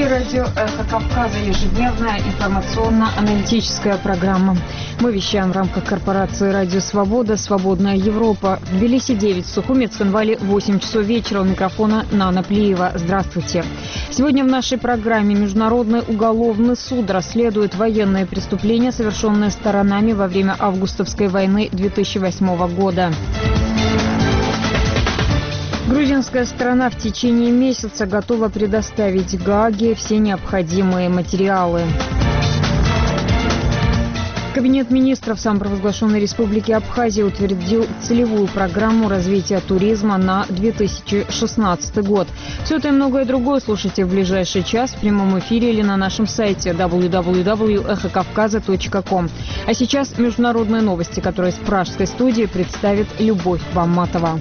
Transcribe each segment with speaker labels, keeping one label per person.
Speaker 1: эфире радио «Эхо Кавказа», ежедневная информационно-аналитическая программа. Мы вещаем в рамках корпорации «Радио Свобода», «Свободная Европа». В Тбилиси 9, в Сухуми, Цхинвале 8 часов вечера. У микрофона Нана Плиева. Здравствуйте. Сегодня в нашей программе Международный уголовный суд расследует военные преступления, совершенные сторонами во время августовской войны 2008 года. Грузинская сторона в течение месяца готова предоставить Гааге все необходимые материалы. Кабинет министров самопровозглашенной Республики Абхазия утвердил целевую программу развития туризма на 2016 год. Все это и многое другое слушайте в ближайший час в прямом эфире или на нашем сайте www.эхокавказа.ком. А сейчас международные новости, которые с пражской студии представит Любовь Бамматова.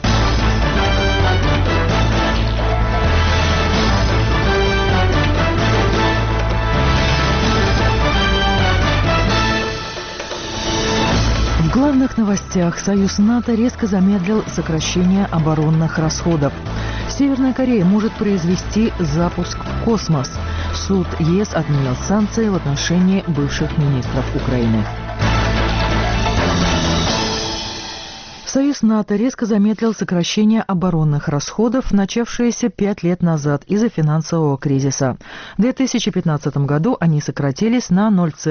Speaker 2: В главных новостях Союз НАТО резко замедлил сокращение оборонных расходов. Северная Корея может произвести запуск в космос. Суд ЕС отменил санкции в отношении бывших министров Украины. Союз НАТО резко замедлил сокращение оборонных расходов, начавшееся 5 лет назад из-за финансового кризиса. В 2015 году они сократились на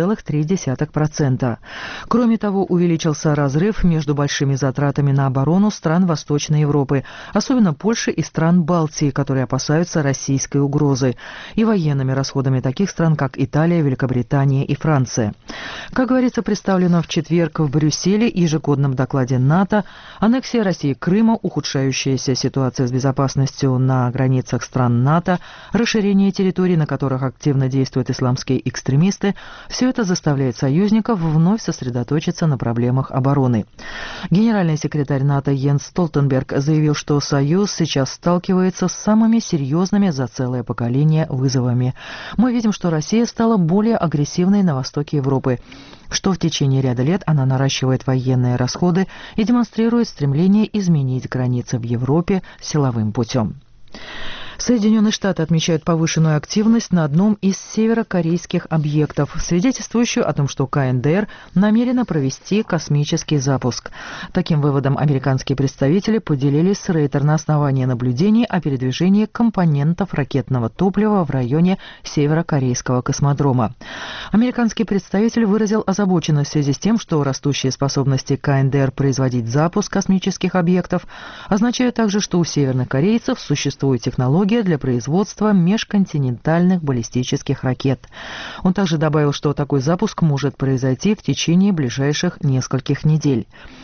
Speaker 2: 0,3%. Кроме того, увеличился разрыв между большими затратами на оборону стран Восточной Европы, особенно Польши и стран Балтии, которые опасаются российской угрозы, и военными расходами таких стран, как Италия, Великобритания и Франция. Как говорится, представлено в четверг в Брюсселе ежегодном докладе НАТО, аннексия России Крыма, ухудшающаяся ситуация с безопасностью на границах стран НАТО, расширение территорий, на которых активно действуют исламские экстремисты – все это заставляет союзников вновь сосредоточиться на проблемах обороны. Генеральный секретарь НАТО Йенс Столтенберг заявил, что Союз сейчас сталкивается с самыми серьезными за целое поколение вызовами. Мы видим, что Россия стала более агрессивной на востоке Европы, что в течение ряда лет она наращивает военные расходы и демонстрирует стремление изменить границы в Европе силовым путем. Соединенные Штаты отмечают повышенную активность на одном из северокорейских объектов, свидетельствующую о том, что КНДР намерена провести космический запуск. Таким выводом американские представители поделились с Рейтер на основании наблюдений о передвижении компонентов ракетного топлива в районе северокорейского космодрома. Американский представитель выразил озабоченность в связи с тем, что растущие способности КНДР производить запуск космических объектов означают также, что у северных корейцев существует технология для производства межконтинентальных баллистических ракет. Он также добавил, что такой запуск может произойти в течение ближайших нескольких недель.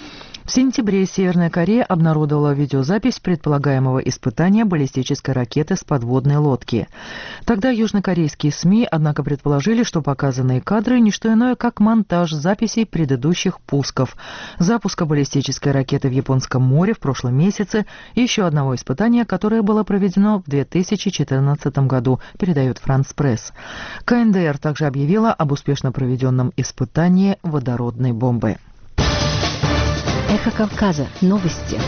Speaker 2: В сентябре Северная Корея обнародовала видеозапись предполагаемого испытания баллистической ракеты с подводной лодки. Тогда южнокорейские СМИ, однако, предположили, что показанные кадры – не что иное, как монтаж записей предыдущих пусков, запуска баллистической ракеты в Японском море в прошлом месяце и еще одного испытания, которое было проведено в 2014 году, передает Франс Пресс. КНДР также объявила об успешно проведенном испытании водородной бомбы.
Speaker 3: Эхо Кавказа. Новости.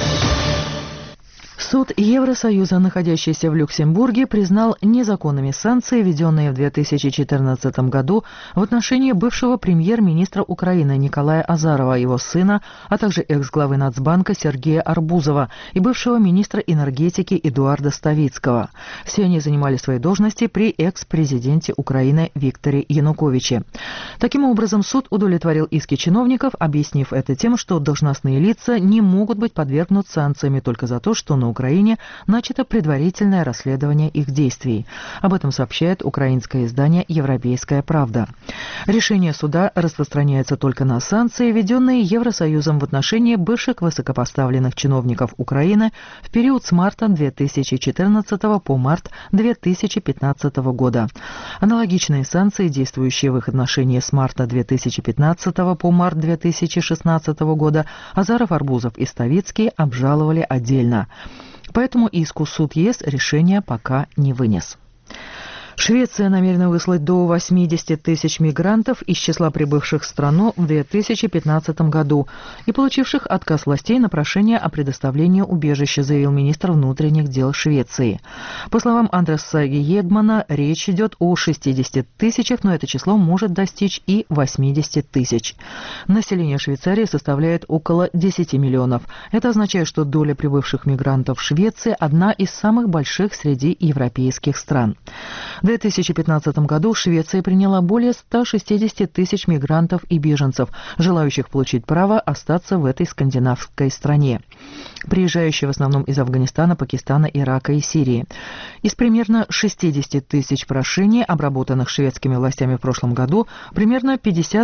Speaker 2: Суд Евросоюза, находящийся в Люксембурге, признал незаконными санкции, введенные в 2014 году в отношении бывшего премьер-министра Украины Николая Азарова, его сына, а также экс-главы Нацбанка Сергея Арбузова и бывшего министра энергетики Эдуарда Ставицкого. Все они занимали свои должности при экс-президенте Украины Викторе Януковиче. Таким образом, суд удовлетворил иски чиновников, объяснив это тем, что должностные лица не могут быть подвергнуты санкциями только за то, что на Украине начато предварительное расследование их действий. Об этом сообщает украинское издание «Европейская правда». Решение суда распространяется только на санкции, введенные Евросоюзом в отношении бывших высокопоставленных чиновников Украины в период с марта 2014 по март 2015 года. Аналогичные санкции, действующие в их отношении с марта 2015 по март 2016 года, Азаров, Арбузов и Ставицкий обжаловали отдельно. По этому иску суд ЕС решения пока не вынес. Швеция намерена выслать до 80 тысяч мигрантов из числа прибывших в страну в 2015 году и получивших отказ властей на прошение о предоставлении убежища, заявил министр внутренних дел Швеции. По словам Андреса Егмана, речь идет о 60 тысячах, но это число может достичь и 80 тысяч. Население Швейцарии составляет около 10 миллионов. Это означает, что доля прибывших мигрантов в Швеции одна из самых больших среди европейских стран. В 2015 году Швеция приняла более 160 тысяч мигрантов и беженцев, желающих получить право остаться в этой скандинавской стране, приезжающие в основном из Афганистана, Пакистана, Ирака и Сирии. Из примерно 60 тысяч прошений, обработанных шведскими властями в прошлом году, примерно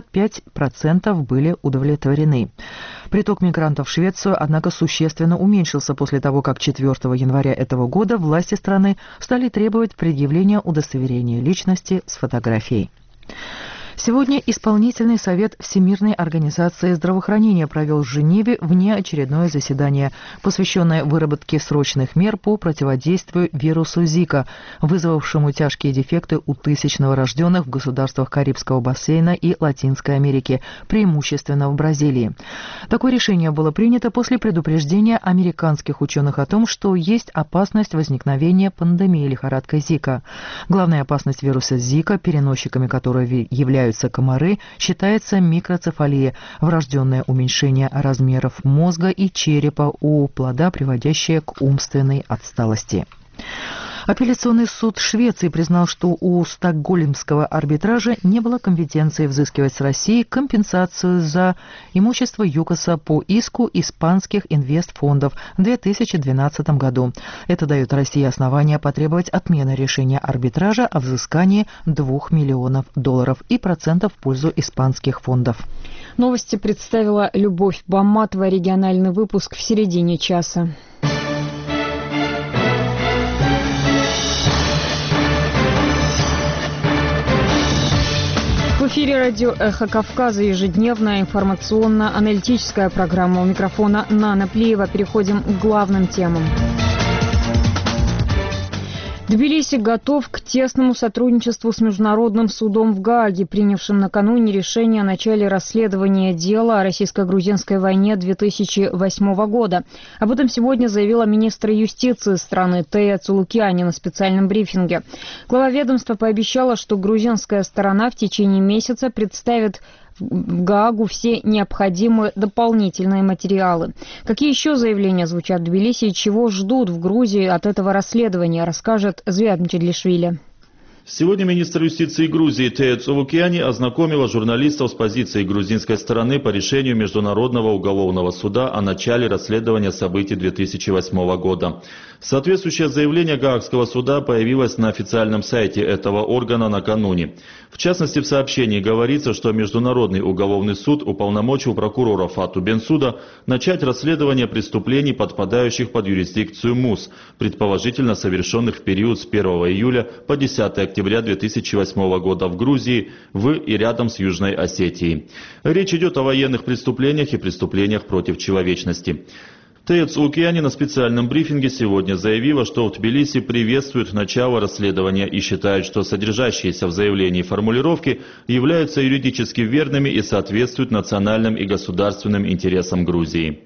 Speaker 2: 55% были удовлетворены. Приток мигрантов в Швецию, однако, существенно уменьшился после того, как 4 января этого года власти страны стали требовать предъявления удостоверения личности с фотографией. Сегодня Исполнительный совет Всемирной организации здравоохранения провел в Женеве внеочередное заседание, посвященное выработке срочных мер по противодействию вирусу Зика, вызвавшему тяжкие дефекты у тысяч новорожденных в государствах Карибского бассейна и Латинской Америки, преимущественно в Бразилии. Такое решение было принято после предупреждения американских ученых о том, что есть опасность возникновения пандемии лихорадкой Зика. Главная опасность вируса Зика, переносчиками которого являются комары, считается микроцефалия, врожденное уменьшение размеров мозга и черепа у плода, приводящее к умственной отсталости. Апелляционный суд Швеции признал, что у стокгольмского арбитража не было компетенции взыскивать с России компенсацию за имущество ЮКОСа по иску испанских инвестфондов в 2012 году. Это дает России основания потребовать отмены решения арбитража о взыскании $2 миллионов и процентов в пользу испанских фондов.
Speaker 1: Новости представила Любовь Бамматова. Региональный выпуск в середине часа. В эфире радио «Эхо Кавказа», ежедневная информационно-аналитическая программа. У микрофона Нана Плиева. Переходим к главным темам. Тбилиси готов к тесному сотрудничеству с Международным судом в Гааге, принявшим накануне решение о начале расследования дела о российско-грузинской войне 2008 года. Об этом сегодня заявила министр юстиции страны Тея Цулукиани на специальном брифинге. Глава ведомства пообещала, что грузинская сторона в течение месяца представит в Гаагу все необходимые дополнительные материалы. Какие еще заявления звучат в Тбилиси и чего ждут в Грузии от этого расследования, расскажет Звиат Мчедлишвили.
Speaker 4: Сегодня министр юстиции Грузии Тея Цулукиани ознакомила журналистов с позицией грузинской стороны по решению Международного уголовного суда о начале расследования событий 2008 года. Соответствующее заявление Гаагского суда появилось на официальном сайте этого органа накануне. В частности, в сообщении говорится, что Международный уголовный суд уполномочил прокурора Фату Бенсуда начать расследование преступлений, подпадающих под юрисдикцию МУС, предположительно совершенных в период с 1 июля по 10 октября 2008 года в Грузии, в и рядом с Южной Осетией. Речь идет о военных преступлениях и преступлениях против человечности. Тея Цулукиани на специальном брифинге сегодня заявила, что в Тбилиси приветствуют начало расследования и считают, что содержащиеся в заявлении формулировки являются юридически верными и соответствуют национальным и государственным интересам Грузии.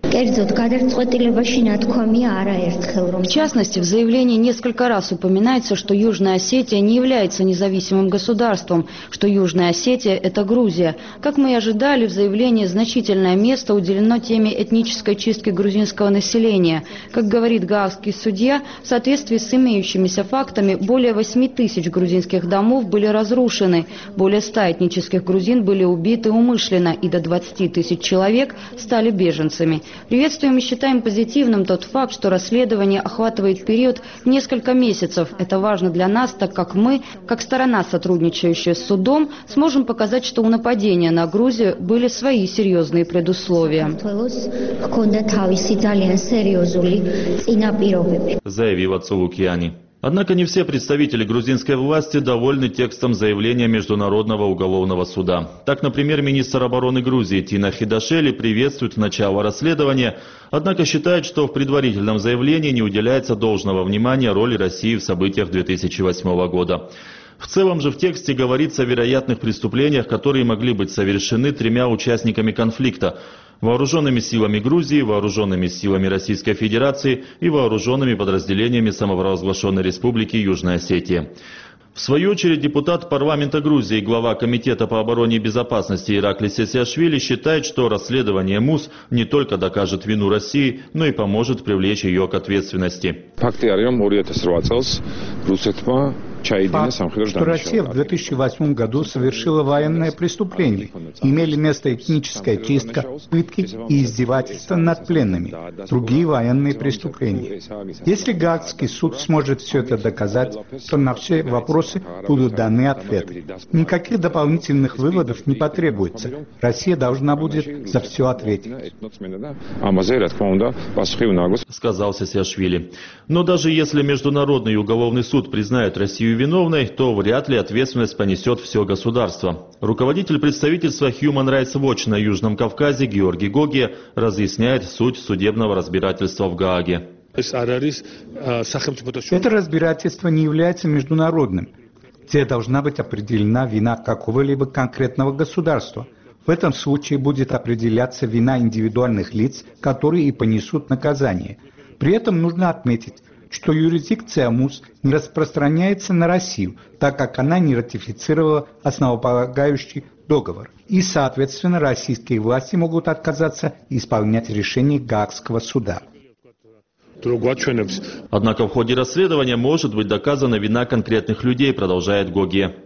Speaker 5: В частности, в заявлении несколько раз упоминается, что Южная Осетия не является независимым государством, что Южная Осетия – это Грузия. Как мы и ожидали, в заявлении значительное место уделено теме этнической чистки грузинского населения. Как говорит гаагский судья, в соответствии с имеющимися фактами, более 8 тысяч грузинских домов были разрушены, более 100 этнических грузин были убиты умышленно и до 20 тысяч человек стали беженцами. Приветствуем и считаем позитивным тот факт, что расследование охватывает период в несколько месяцев. Это важно для нас, так как мы, как сторона, сотрудничающая с судом, сможем показать, что у нападения на Грузию были свои серьезные предусловия.
Speaker 4: Заявила Цулукиани. Однако не все представители грузинской власти довольны текстом заявления Международного уголовного суда. Так, например, министр обороны Грузии Тина Хидашели приветствует начало расследования, однако считает, что в предварительном заявлении не уделяется должного внимания роли России в событиях 2008 года. В целом же в тексте говорится о вероятных преступлениях, которые могли быть совершены тремя участниками конфликта: вооруженными силами Грузии, вооруженными силами Российской Федерации и вооруженными подразделениями самопровозглашенной Республики Южная Осетия. В свою очередь, депутат парламента Грузии, глава Комитета по обороне и безопасности Ираклис Сесиашвили считает, что расследование МУС не только докажет вину России, но и поможет привлечь ее к ответственности.
Speaker 6: Факт, что Россия в 2008 году совершила военное преступление. Имели место этническая чистка, пытки и издевательства над пленными, другие военные преступления. Если Гаагский суд сможет все это доказать, то на все вопросы будут даны ответы. Никаких дополнительных выводов не потребуется. Россия должна будет за все ответить,
Speaker 4: сказал Сесиашвили. Но даже если Международный уголовный суд признает Россию виновной, то вряд ли ответственность понесет все государство. Руководитель представительства Human Rights Watch на Южном Кавказе Георгий Гогия разъясняет суть судебного разбирательства в Гааге.
Speaker 6: Это разбирательство не является международным, где должна быть определена вина какого-либо конкретного государства. В этом случае будет определяться вина индивидуальных лиц, которые и понесут наказание. При этом нужно отметить, что юрисдикция МУС не распространяется на Россию, так как она не ратифицировала основополагающий договор. И, соответственно, российские власти могут отказаться исполнять решение Гаагского суда.
Speaker 4: Однако в ходе расследования может быть доказана вина конкретных людей, продолжает Гогия.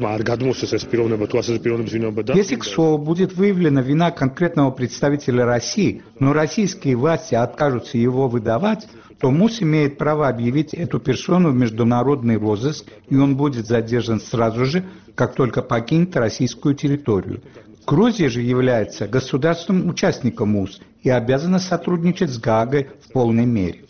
Speaker 6: Если, к слову, будет выявлена вина конкретного представителя России, но российские власти откажутся его выдавать, то МУС имеет право объявить эту персону в международный розыск, и он будет задержан сразу же, как только покинет российскую территорию. Грузия же является государством-участником МУС и обязана сотрудничать с Гаагой в полной мере,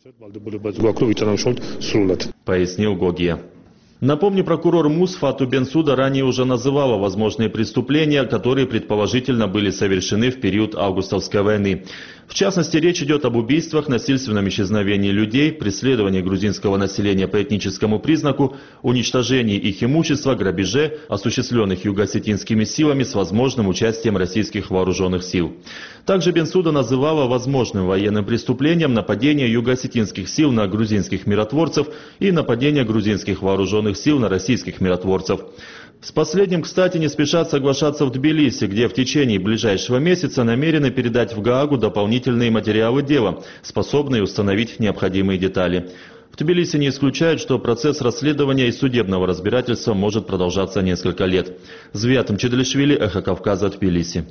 Speaker 4: пояснил Гогия. Напомню, прокурор МУС Фату Бенсуда ранее уже называла возможные преступления, которые предположительно были совершены в период августовской войны. В частности, речь идет об убийствах, насильственном исчезновении людей, преследовании грузинского населения по этническому признаку, уничтожении их имущества, грабеже, осуществленных юго-осетинскими силами с возможным участием российских вооруженных сил. Также Бенсуда называла возможным военным преступлением нападение юго-осетинских сил на грузинских миротворцев и нападение грузинских вооруженных сил на российских миротворцев. С последним, кстати, не спешат соглашаться в Тбилиси, где в течение ближайшего месяца намерены передать в Гаагу дополнительные материалы дела, способные установить необходимые детали. В Тбилиси не исключают, что процесс расследования и судебного разбирательства может продолжаться несколько лет. Звиат Мчеделишвили, Эхо Кавказа, Тбилиси.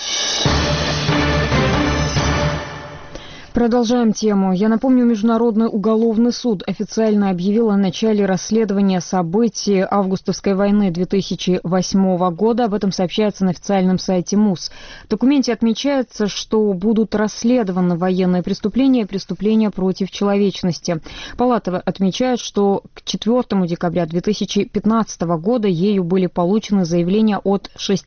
Speaker 1: Продолжаем тему. Я напомню, Международный уголовный суд официально объявил о начале расследования событий августовской войны 2008 года. Об этом сообщается на официальном сайте МУС. В документе отмечается, что будут расследованы военные преступления и преступления против человечности. Палата отмечает, что к 4 декабря 2015 года ею были получены заявления от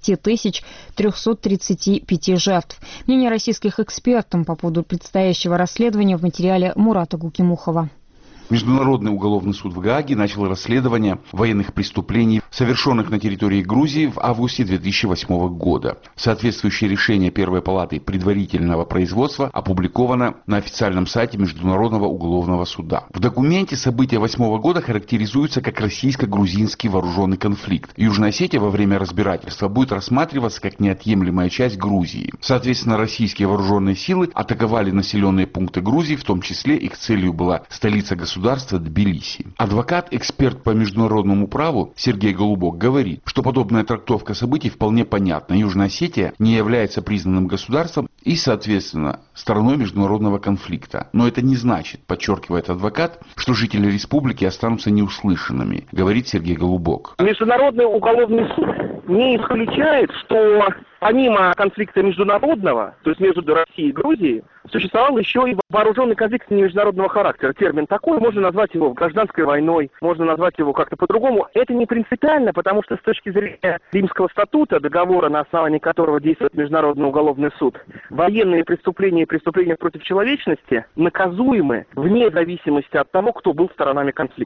Speaker 1: 6335 жертв. Мнение российских экспертов по поводу предстоящего расследования в материале Мурата Гукимухова.
Speaker 7: Международный уголовный суд в Гааге начал расследование военных преступлений, совершенных на территории Грузии в августе 2008 года. Соответствующее решение Первой палаты предварительного производства опубликовано на официальном сайте Международного уголовного суда. В документе события 2008 года характеризуются как российско-грузинский вооруженный конфликт. Южная Осетия во время разбирательства будет рассматриваться как неотъемлемая часть Грузии. Соответственно, российские вооруженные силы атаковали населенные пункты Грузии, в том числе их целью была столица государства Тбилиси. Адвокат, эксперт по международному праву Сергей Голубок говорит, что подобная трактовка событий вполне понятна. Южная Осетия не является признанным государством и, соответственно, стороной международного конфликта. Но это не значит, подчеркивает адвокат, что жители республики останутся неуслышанными, говорит Сергей Голубок.
Speaker 8: Международный уголовный суд не исключает, что помимо конфликта международного, то есть между Россией и Грузией, существовал еще и вооруженный конфликт международного характера. Термин такой, можно назвать его гражданской войной, можно назвать его как-то по-другому. Это не принципиально, потому что с точки зрения Римского статута, договора, на основании которого действует Международный уголовный суд, военные преступления и преступления против человечности наказуемы вне зависимости от того, кто был сторонами конфликта.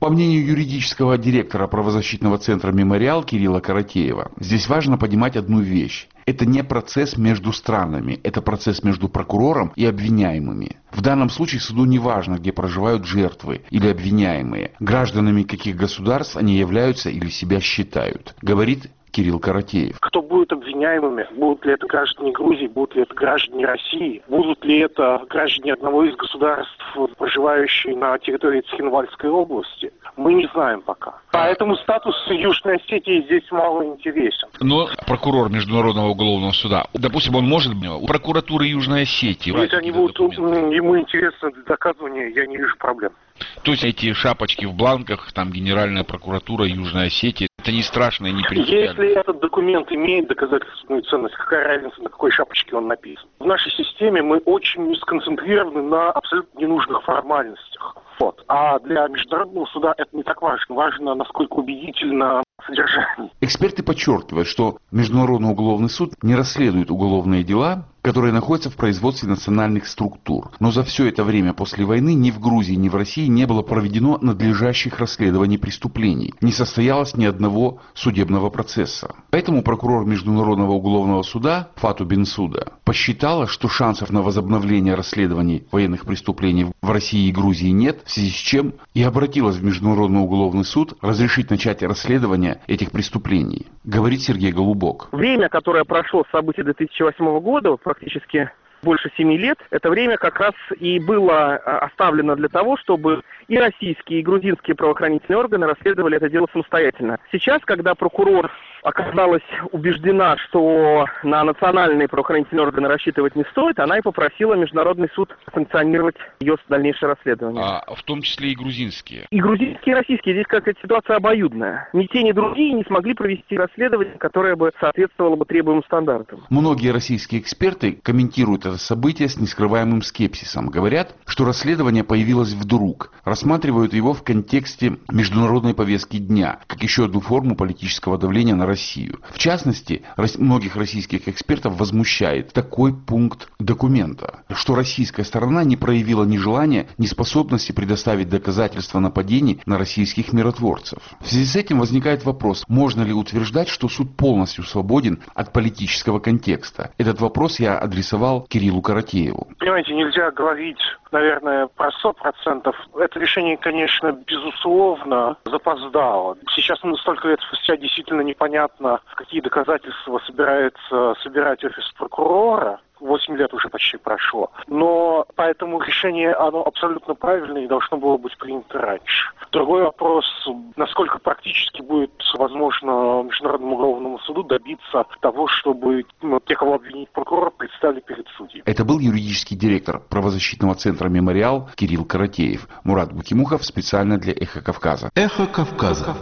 Speaker 7: По мнению юридического директора правозащитного центра «Мемориал» Кирилла Каратеева, здесь важно понимать одну вещь. Это не процесс между странами, это процесс между прокурором и обвиняемыми. В данном случае суду не важно, где проживают жертвы или обвиняемые, гражданами каких государств они являются или себя считают, говорит Кирилл Каратеев.
Speaker 9: Кто будет обвиняемыми? Будут ли это граждане Грузии, будут ли это граждане России? Будут ли это граждане одного из государств, проживающие на территории Цхинвальской области? Мы не знаем пока. Поэтому статус Южной Осетии здесь мало интересен.
Speaker 7: Но прокурор Международного уголовного суда, допустим, он может у прокуратуры Южной Осетии...
Speaker 9: Если они будут ему интересны для доказывания, я не вижу проблем.
Speaker 7: То есть эти шапочки в бланках, там Генеральная прокуратура Южной Осетии, это не страшно и не принципиально.
Speaker 9: Если этот документ имеет доказательственную ценность, какая разница, на какой шапочке он написан? В нашей системе мы очень сконцентрированы на абсолютно ненужных формальностях. Вот. А для Международного суда это не так важно. Важно, насколько убедительно содержание.
Speaker 7: Эксперты подчеркивают, что Международный уголовный суд не расследует уголовные дела, которые находятся в производстве национальных структур. Но за все это время после войны ни в Грузии, ни в России не было проведено надлежащих расследований преступлений. Не состоялось ни одного судебного процесса. Поэтому прокурор Международного уголовного суда Фату Бенсуда посчитала, что шансов на возобновление расследований военных преступлений в России и Грузии нет, в связи с чем и обратилась в Международный уголовный суд разрешить начать расследование этих преступлений, говорит Сергей Голубок.
Speaker 8: Время, которое прошло с событий 2008 года, практически больше 7 лет, это время как раз и было оставлено для того, чтобы и российские, и грузинские правоохранительные органы расследовали это дело самостоятельно. Сейчас, когда прокурор оказалась убеждена, что на национальные правоохранительные органы рассчитывать не стоит, она и попросила Международный суд санкционировать ее дальнейшее расследование.
Speaker 7: В том числе и грузинские?
Speaker 8: И грузинские, и российские. Здесь какая-то ситуация обоюдная. Ни те, ни другие не смогли провести расследование, которое бы соответствовало бы требуемым стандартам.
Speaker 7: Многие российские эксперты комментируют это событие с нескрываемым скепсисом. Говорят, что расследование появилось вдруг. Рассматривают его в контексте международной повестки дня, как еще одну форму политического давления на Россию. В частности, многих российских экспертов возмущает такой пункт документа, что российская сторона не проявила ни желания, ни способности предоставить доказательства нападений на российских миротворцев. В связи с этим возникает вопрос, можно ли утверждать, что суд полностью свободен от политического контекста. Этот вопрос я адресовал Кириллу Каратееву.
Speaker 9: Понимаете, нельзя говорить, наверное, про 100%. Это решение, конечно, безусловно запоздало. Сейчас столько лет спустя действительно непонятно, какие доказательства собирается собирать офис прокурора. 8 лет уже почти прошло. Но поэтому решение, оно абсолютно правильное и должно было быть принято раньше. Другой вопрос, насколько практически будет возможно Международному уголовному суду добиться того, чтобы тех, кого обвинить прокурор, предстали перед судьей.
Speaker 7: Это был юридический директор правозащитного центра «Мемориал» Кирилл Каратеев. Мурат Букимухов специально для «Эхо Кавказа».
Speaker 10: «Эхо Кавказа».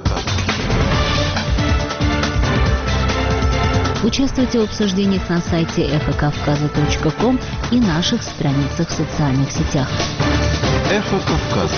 Speaker 3: Участвуйте в обсуждениях на сайте эхокавказа.ком и наших страницах в социальных сетях.
Speaker 10: «Эхо Кавказа».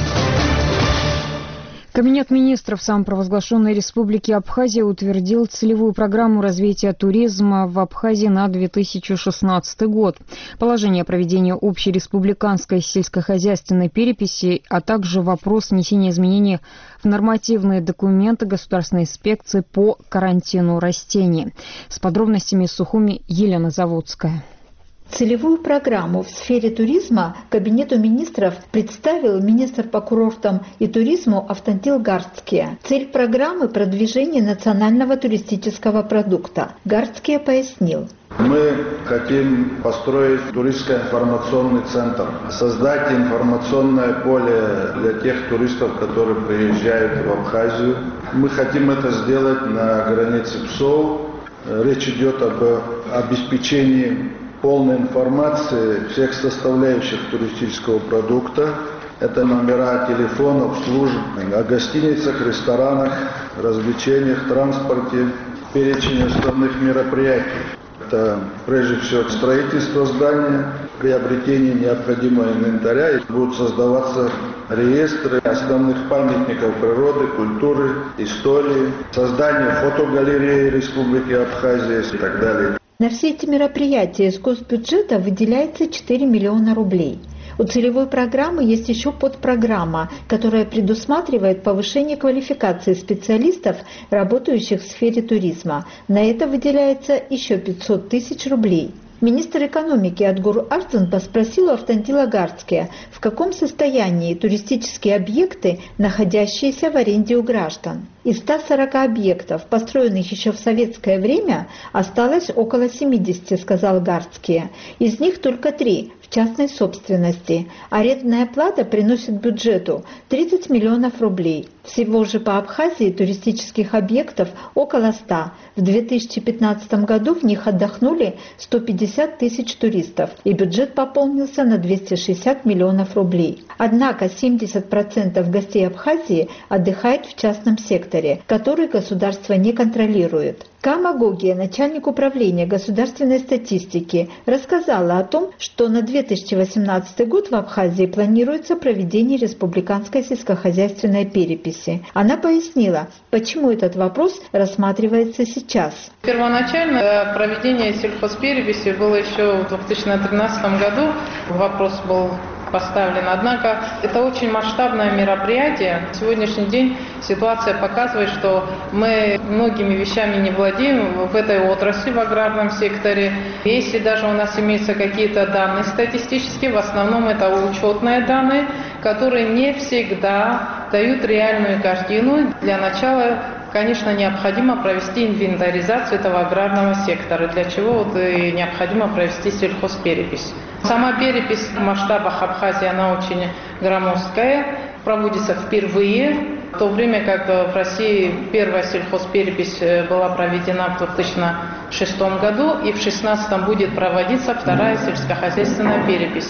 Speaker 1: Кабинет министров самопровозглашенной Республики Абхазия утвердил целевую программу развития туризма в Абхазии на 2016 год. Положение о проведении общереспубликанской сельскохозяйственной переписи, а также вопрос внесения изменений в нормативные документы Государственной инспекции по карантину растений. С подробностями из Сухуми Елена Заводская.
Speaker 11: Целевую программу в сфере туризма Кабинету министров представил министр по курортам и туризму Автандил Гарцкия. Цель программы – продвижение национального туристического продукта. Гарцкия пояснил.
Speaker 12: Мы хотим построить туристско-информационный центр, создать информационное поле для тех туристов, которые приезжают в Абхазию. Мы хотим это сделать на границе ПСОВ. Речь идет об обеспечении полной информации всех составляющих туристического продукта. Это номера телефонов, служб, о гостиницах, ресторанах, развлечениях, транспорте, перечень основных мероприятий. Это прежде всего строительство здания, приобретение необходимого инвентаря. И будут создаваться реестры основных памятников природы, культуры, истории, создание фотогалереи Республики Абхазия и так далее.
Speaker 11: На все эти мероприятия из госбюджета выделяется 4 миллиона рублей. У целевой программы есть еще подпрограмма, которая предусматривает повышение квалификации специалистов, работающих в сфере туризма. На это выделяется еще 500 тысяч рублей. Министр экономики Адгур Ардзенба спросил у Автандила Гартския, в каком состоянии туристические объекты, находящиеся в аренде у граждан. Из 140 объектов, построенных еще в советское время, осталось около 70, сказал Гартский. Из них только 3 в частной собственности. Арендная плата приносит бюджету 30 миллионов рублей. Всего же по Абхазии туристических объектов около 100. В 2015 году в них отдохнули 150 тысяч туристов, и бюджет пополнился на 260 миллионов рублей. Однако 70% гостей Абхазии отдыхает в частном секторе, который государство не контролирует. Кама Гогия, начальник управления государственной статистики, рассказала о том, что на 2018 год в Абхазии планируется проведение республиканской сельскохозяйственной переписи. Она пояснила, почему этот вопрос рассматривается сейчас.
Speaker 13: Первоначально проведение сельхозпереписи было еще в 2013 году. Вопрос был поставлен. Однако это очень масштабное мероприятие. На сегодняшний день ситуация показывает, что мы многими вещами не владеем в этой отрасли, в аграрном секторе. Если даже у нас имеются какие-то данные статистические, в основном это учетные данные, которые не всегда дают реальную картину. Для начала, конечно, необходимо провести инвентаризацию этого аграрного сектора, для чего и необходимо провести сельхозперепись. Сама перепись в масштабах Абхазии, она очень громоздкая, проводится впервые, в то время как в России первая сельхозперепись была проведена в 2006 году, и в 2016 будет проводиться вторая сельскохозяйственная перепись.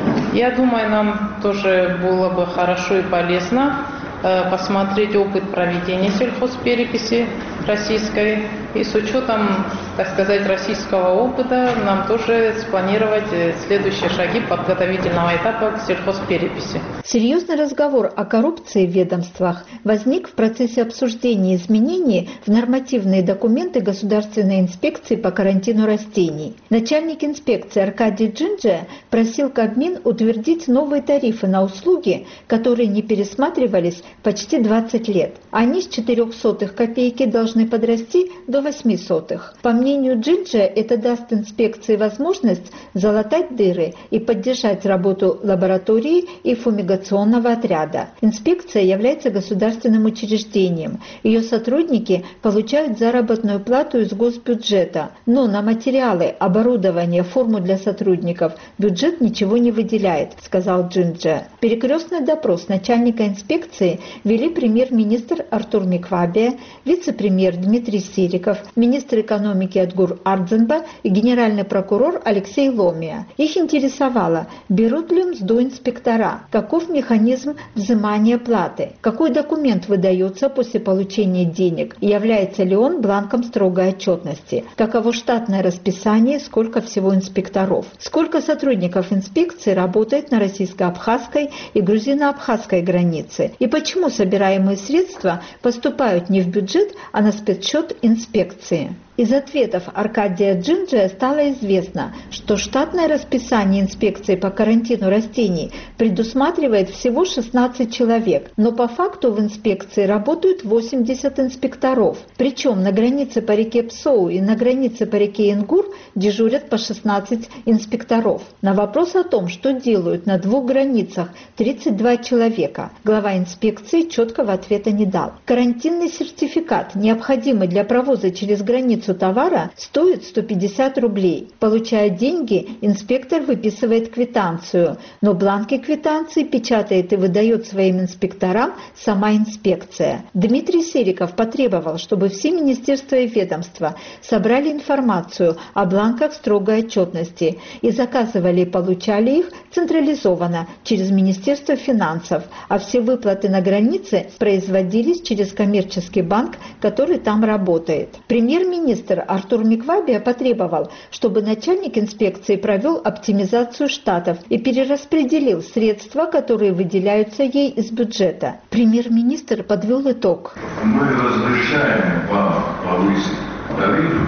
Speaker 13: Я думаю, нам тоже было бы хорошо и полезно посмотреть опыт проведения сельхозпереписи российской. И с учетом, так сказать, российского опыта нам тоже спланировать следующие шаги подготовительного этапа к сельхозпереписи.
Speaker 11: Серьезный разговор о коррупции в ведомствах возник в процессе обсуждения изменений в нормативные документы Государственной инспекции по карантину растений. Начальник инспекции Аркадий Джинджия просил Кабмин утвердить новые тарифы на услуги, которые не пересматривались почти 20 лет. Они с 0,04 копейки должны подрасти до 0,08. По мнению Джинджия, это даст инспекции возможность залатать дыры и поддержать работу лаборатории и фумигационного отряда. Инспекция является государственным учреждением. Ее сотрудники получают заработную плату из госбюджета, но на материалы, оборудование, форму для сотрудников бюджет ничего не выделяет, сказал Джинджия. Перекрестный допрос начальника инспекции вели премьер-министр Артур Миквабия, вице-премьер Дмитрий Сириков, министр экономики Адгур Ардзенба и генеральный прокурор Алексей Ломия. Их интересовало, берут ли мзду инспектора, каков механизм взимания платы, какой документ выдается после получения денег, является ли он бланком строгой отчетности, каково штатное расписание, сколько всего инспекторов, сколько сотрудников инспекции работает на российско-абхазской и грузино-абхазской границе и почему собираемые средства поступают не в бюджет, а на спецсчет инспекции. Из ответов Аркадия Джинджия стало известно, что штатное расписание инспекции по карантину растений предусматривает всего 16 человек, но по факту в инспекции работают 80 инспекторов. Причем на границе по реке Псоу и на границе по реке Ингур дежурят по 16 инспекторов. На вопрос о том, что делают на 2 границах 32 человека, глава инспекции четкого ответа не дал. Карантинный сертификат, необходимый для провоза через границу товара, стоит 150 рублей. Получая деньги, инспектор выписывает квитанцию, но бланки квитанции печатает и выдает своим инспекторам сама инспекция. Дмитрий Сириков потребовал, чтобы все министерства и ведомства собрали информацию о бланках строгой отчетности и заказывали и получали их централизованно через Министерство финансов, а все выплаты на границе производились через коммерческий банк, который там работает. Премьер-министр Артур Миквабия потребовал, чтобы начальник инспекции провел оптимизацию штатов и перераспределил средства, которые выделяются ей из бюджета. Премьер-министр подвел итог.
Speaker 14: Мы разрешаем вам повысить тариф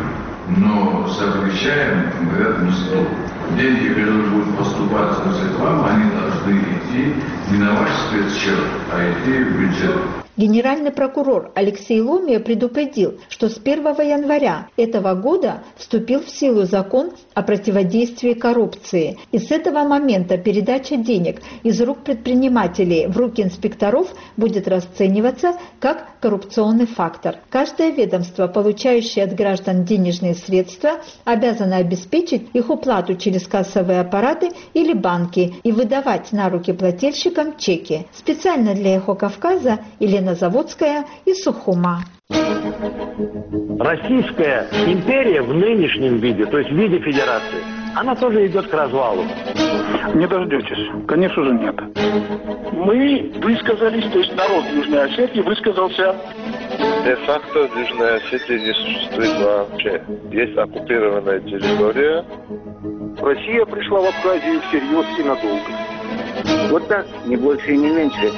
Speaker 14: но запрещаем, говорят, не стоит. Деньги, которые будут поступать с рекламы, они должны идти не на ваш спецсчет, а идти в бюджет.
Speaker 11: Генеральный прокурор Алексей Ломия предупредил, что с 1 января этого года вступил в силу закон о противодействии коррупции. И с этого момента передача денег из рук предпринимателей в руки инспекторов будет расцениваться как коррупционный фактор. Каждое ведомство, получающее от граждан денежные средства, обязано обеспечить их уплату через кассовые аппараты или банки и выдавать на руки плательщикам чеки. Специально для «Эхо Кавказа» Елена Заводская из Сухума.
Speaker 15: Российская империя в нынешнем виде, то есть в виде федерации, она тоже идет к развалу.
Speaker 9: Не дождетесь. Конечно же, нет. Мы высказались, то есть народ Южной Осетии высказался.
Speaker 16: Де-факто Южная Осетия не существует вообще. Есть оккупированная территория.
Speaker 15: Россия пришла в Абхазию всерьез и надолго. Вот так, не больше и не меньше.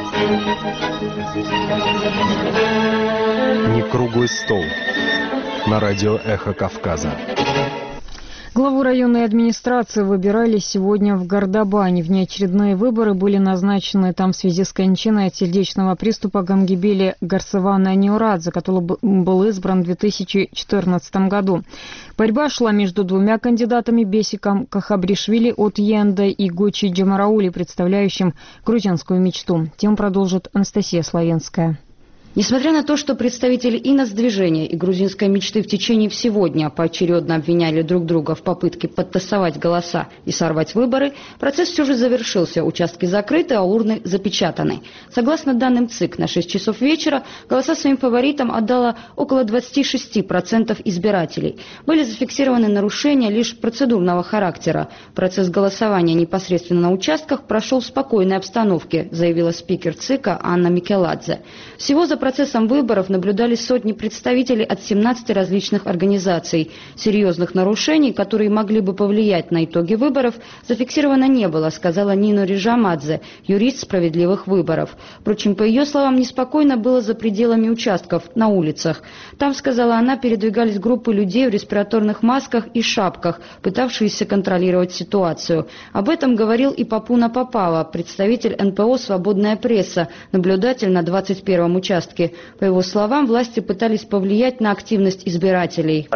Speaker 17: Не круглый стол. На радио «Эхо Кавказа».
Speaker 1: Главу районной администрации выбирали сегодня в Гордобане. Внеочередные выборы были назначены там в связи с кончиной от сердечного приступа Гамгибели Гарсевана Ниурадзе, который был избран в 2014 году. Борьба шла между двумя кандидатами: Бесиком Кахабришвили от ЕНД и Гочи Джамараули, представляющим грузинскую мечту. Тему продолжит Анастасия Славенская.
Speaker 5: Несмотря на то, что представители и нацдвижения, и грузинской мечты в течение всего дня поочередно обвиняли друг друга в попытке подтасовать голоса и сорвать выборы, процесс все же завершился, участки закрыты, а урны запечатаны. Согласно данным ЦИК, на 6 часов вечера голоса своим фаворитам отдало около 26% избирателей. Были зафиксированы нарушения лишь процедурного характера. Процесс голосования непосредственно на участках прошел в спокойной обстановке, заявила спикер ЦИКа Анна Микеладзе. Всего за процессом выборов наблюдали сотни представителей от 17 различных организаций. Серьезных нарушений, которые могли бы повлиять на итоги выборов, зафиксировано не было, сказала Нино Рижамадзе, юрист справедливых выборов. Впрочем, по ее словам, неспокойно было за пределами участков, на улицах. Там, сказала она, передвигались группы людей в респираторных масках и шапках, пытавшиеся контролировать ситуацию. Об этом говорил и Папуна Попава, представитель НПО «Свободная пресса», наблюдатель на 21-м участке. По его словам, власти пытались повлиять на активность избирателей.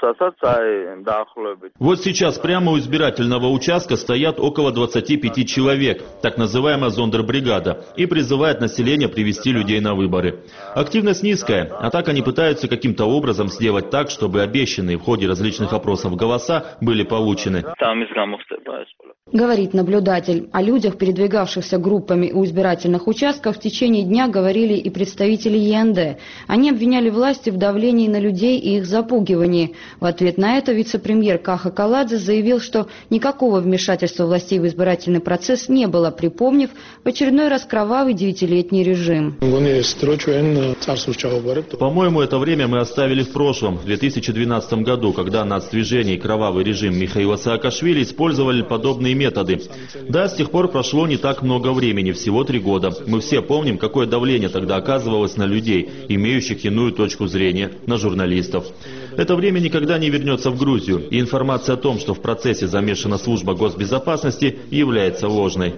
Speaker 4: Вот сейчас прямо у избирательного участка стоят около 25 человек, так называемая зондербригада, и призывает население привести людей на выборы. Активность низкая, а так они пытаются каким-то образом сделать так, чтобы обещанные в ходе различных опросов голоса были получены.
Speaker 5: Говорит наблюдатель. О людях, передвигавшихся группами у избирательных участков, в течение дня говорили и представители ЕНД. Они обвиняли власти в давлении на людей и их запугивании. В ответ на это вице-премьер Каха Каладзе заявил, что никакого вмешательства властей в избирательный процесс не было, припомнив в очередной раз кровавый 9-летний режим.
Speaker 4: По-моему, это время мы оставили в прошлом, в 2012 году, когда нацдвижение и кровавый режим Михаила Саакашвили использовали подобные методы. Да, с тех пор прошло не так много времени, всего 3 года. Мы все помним, какое давление тогда оказывалось на людей, имеющих иную точку зрения, на журналистов. Это время никогда не вернется в Грузию, и информация о том, что в процессе замешана служба госбезопасности, является ложной.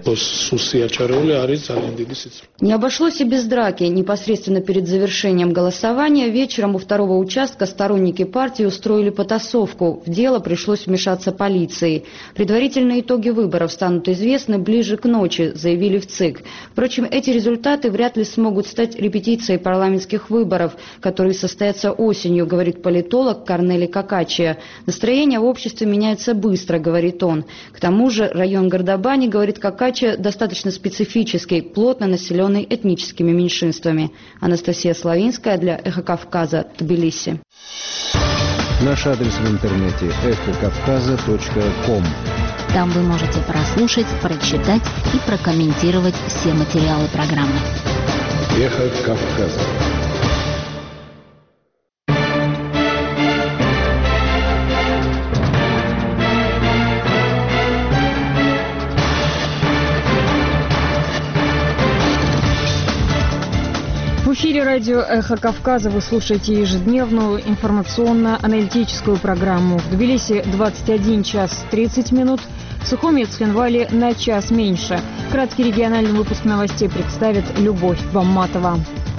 Speaker 5: Не обошлось и без драки. Непосредственно перед завершением голосования вечером у второго участка сторонники партии устроили потасовку. В дело пришлось вмешаться полиции. Предварительные итоги выборов станут известны ближе к ночи, заявили в ЦИК. Впрочем, эти результаты вряд ли смогут стать репетицией парламентских выборов, которые состоятся осенью, говорит политолог Корнели Какачия. Настроение в обществе меняется быстро, говорит он. К тому же район Гордобани, говорит Какачия, достаточно специфический, плотно населенный этническими меньшинствами. Анастасия Славинская для «Эхо Кавказа», Тбилиси.
Speaker 17: Наш адрес в интернете эхокавказа.ком.
Speaker 3: Там вы можете прослушать, прочитать и прокомментировать все материалы программы.
Speaker 17: Эхо Кавказа.
Speaker 1: В эфире радио «Эхо Кавказа» вы слушаете ежедневную информационно-аналитическую программу. В Тбилиси 21 час 30 минут, в Сухуми и Цхинвале на час меньше. Краткий региональный выпуск новостей представит Любовь Бамматова.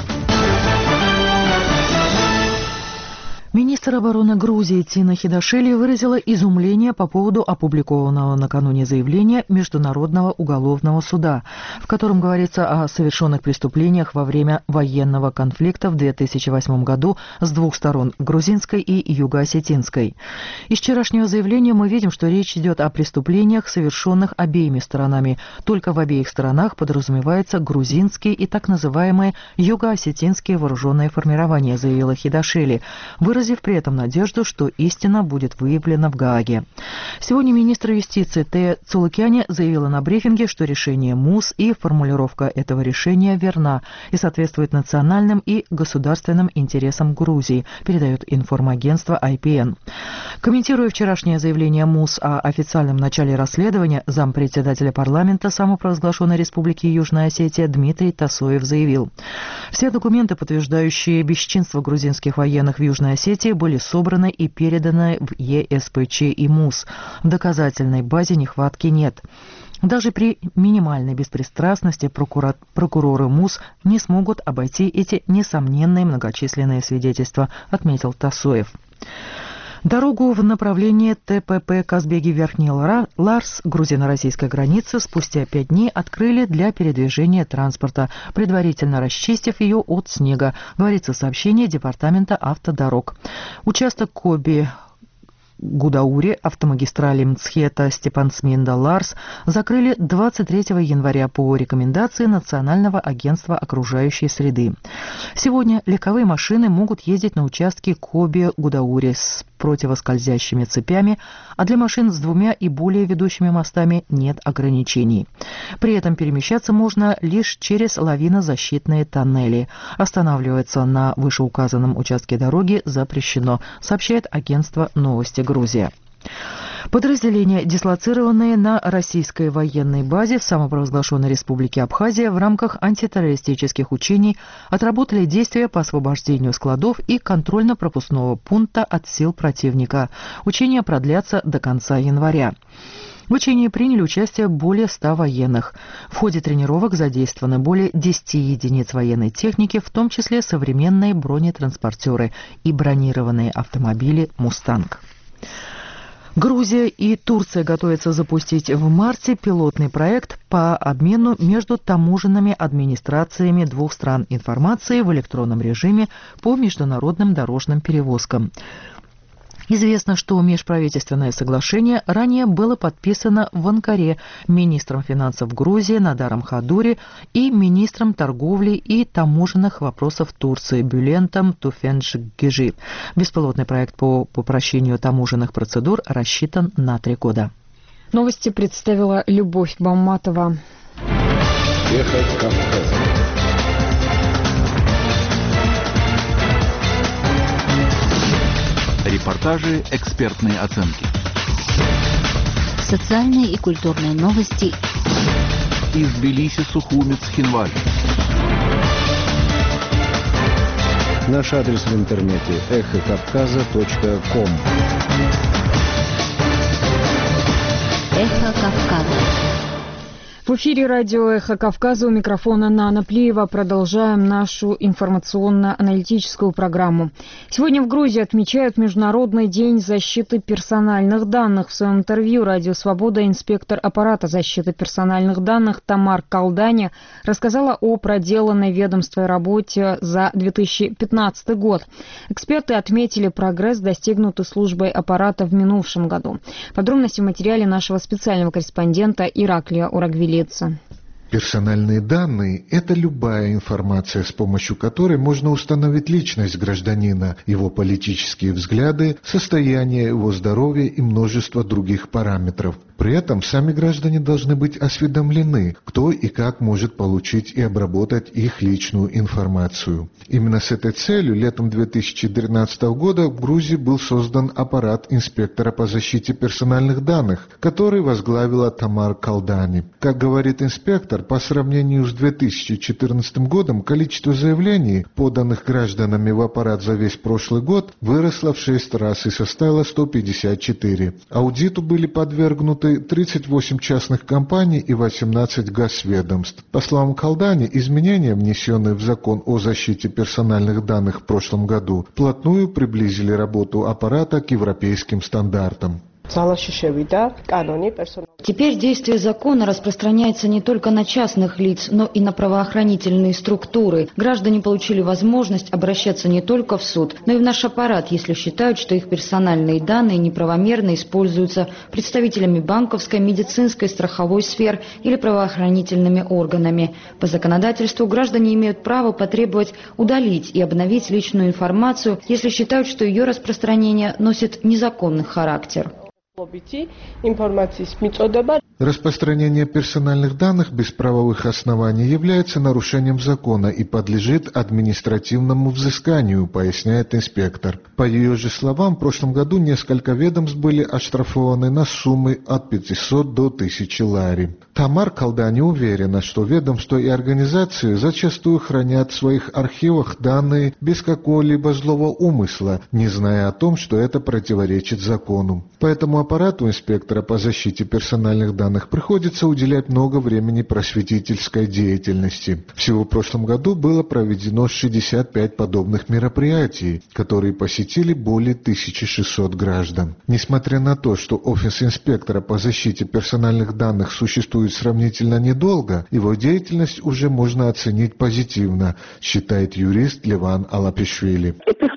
Speaker 2: Министр обороны Грузии Тина Хидашвили выразила изумление по поводу опубликованного накануне заявления Международного уголовного суда, в котором говорится о совершенных преступлениях во время военного конфликта в 2008 году с двух сторон – грузинской и юго-осетинской. Из вчерашнего заявления мы видим, что речь идет о преступлениях, совершенных обеими сторонами. Только в обеих сторонах подразумевается грузинские и так называемые юго-осетинские вооруженные формирования, заявила Хидашвили, выразив при этом надежду, что истина будет выявлена в Гааге. Сегодня министр юстиции Тея Цулукяне заявила на брифинге, что решение МУС и формулировка этого решения верна и соответствует национальным и государственным интересам Грузии, передает информагентство IPN. Комментируя вчерашнее заявление МУС о официальном начале расследования, зампредседателя парламента самопровозглашенной Республики Южная Осетия Дмитрий Тасоев заявил: все документы, подтверждающие бесчинство грузинских военных в Южной Осетии, были собраны и переданы в ЕСПЧ и МУС. В доказательной базе нехватки нет. Даже при минимальной беспристрастности прокуроры МУС не смогут обойти эти несомненные многочисленные свидетельства, отметил Тасоев. Дорогу в направлении ТПП Казбеги-Верхний Ларс грузино-российской границы спустя 5 дней открыли для передвижения транспорта, предварительно расчистив ее от снега, говорится в сообщении Департамента автодорог. Участок Коби Гудаури автомагистрали Мцхета-Степансминда-Ларс закрыли 23 января по рекомендации Национального агентства окружающей среды. Сегодня легковые машины могут ездить на участке Коби-Гудаури с противоскользящими цепями, а для машин с 2 и более ведущими мостами нет ограничений. При этом перемещаться можно лишь через лавинозащитные тоннели. Останавливаться на вышеуказанном участке дороги запрещено, сообщает агентство «Новости Грузия». Подразделения, дислоцированные на российской военной базе в самопровозглашенной Республике Абхазия в рамках антитеррористических учений, отработали действия по освобождению складов и контрольно-пропускного пункта от сил противника. Учения продлятся до конца января. В учении приняли участие более 100 военных. В ходе тренировок задействованы более 10 единиц военной техники, в том числе современные бронетранспортеры и бронированные автомобили «Мустанг». Грузия и Турция готовятся запустить в марте пилотный проект по обмену между таможенными администрациями двух стран информацией в электронном режиме по международным дорожным перевозкам. Известно, что межправительственное соглашение ранее было подписано в Анкаре министром финансов Грузии Надаром Хадури и министром торговли и таможенных вопросов Турции Бюлентом Туфенджгижи. Беспилотный проект по упрощению таможенных процедур рассчитан на 3 года.
Speaker 1: Новости представила Любовь Бамматова.
Speaker 10: Эхо Кавказа. Репортажи, экспертные оценки.
Speaker 3: Социальные и культурные новости.
Speaker 10: Из Тбилиси, Сухуми, Цхинвали.
Speaker 17: Наш адрес в интернете эхокавказа.ком.
Speaker 3: Эхо Кавказа.
Speaker 1: В эфире радио «Эхо Кавказа», у микрофона Нана Плиева. Продолжаем нашу информационно-аналитическую программу. Сегодня в Грузии отмечают Международный день защиты персональных данных. В своем интервью «Радио Свобода» инспектор аппарата защиты персональных данных Тамар Калдани рассказала о проделанной ведомством работе за 2015 год. Эксперты отметили прогресс, достигнутый службой аппарата в минувшем году. Подробности в материале нашего специального корреспондента Ираклия Урагвилица.
Speaker 18: Персональные данные – это любая информация, с помощью которой можно установить личность гражданина, его политические взгляды, состояние его здоровья и множество других параметров. При этом сами граждане должны быть осведомлены, кто и как может получить и обработать их личную информацию. Именно с этой целью летом 2013 года в Грузии был создан аппарат инспектора по защите персональных данных, который возглавила Тамар Калдани. Как говорит инспектор, инспектор, по сравнению с 2014 годом количество заявлений, поданных гражданами в аппарат за весь прошлый год, выросло в 6 раз и составило 154. Аудиту были подвергнуты 38 частных компаний и 18 госведомств. По словам Калдани, изменения, внесенные в закон о защите персональных данных в прошлом году, вплотную приблизили работу аппарата к европейским стандартам.
Speaker 5: Теперь действие закона распространяется не только на частных лиц, но и на правоохранительные структуры. Граждане получили возможность обращаться не только в суд, но и в наш аппарат, если считают, что их персональные данные неправомерно используются представителями банковской, медицинской, страховой сфер или правоохранительными органами. По законодательству граждане имеют право потребовать удалить и обновить личную информацию, если считают, что ее распространение носит незаконный характер.
Speaker 18: Распространение персональных данных без правовых оснований является нарушением закона и подлежит административному взысканию, поясняет инспектор. По ее же словам, в прошлом году несколько ведомств были оштрафованы на суммы от 500 до 1000 лари. Тамар Калдани уверена, что ведомства и организации зачастую хранят в своих архивах данные без какого-либо злого умысла, не зная о том, что это противоречит закону. Поэтому аппарату инспектора по защите персональных данных приходится уделять много времени просветительской деятельности. Всего в прошлом году было проведено 65 подобных мероприятий, которые посетили более 1600 граждан. Несмотря на то, что офис инспектора по защите персональных данных существует сравнительно недолго, его деятельность уже можно оценить позитивно, считает юрист Леван Алапишвили.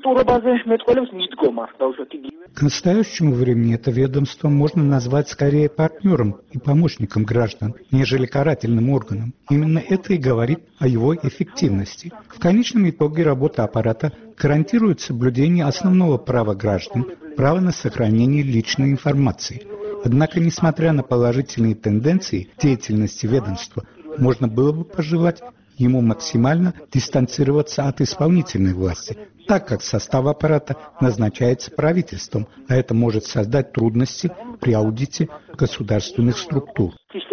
Speaker 6: К настоящему времени это ведомство можно назвать скорее партнером и помощником граждан, нежели карательным органом. Именно это и говорит о его эффективности. В конечном итоге работа аппарата гарантирует соблюдение основного права граждан – права на сохранение личной информации. Однако, несмотря на положительные тенденции деятельности ведомства, можно было бы пожелать ему максимально дистанцироваться от исполнительной власти, так как состав аппарата назначается правительством, а это может создать трудности при аудите государственных структур.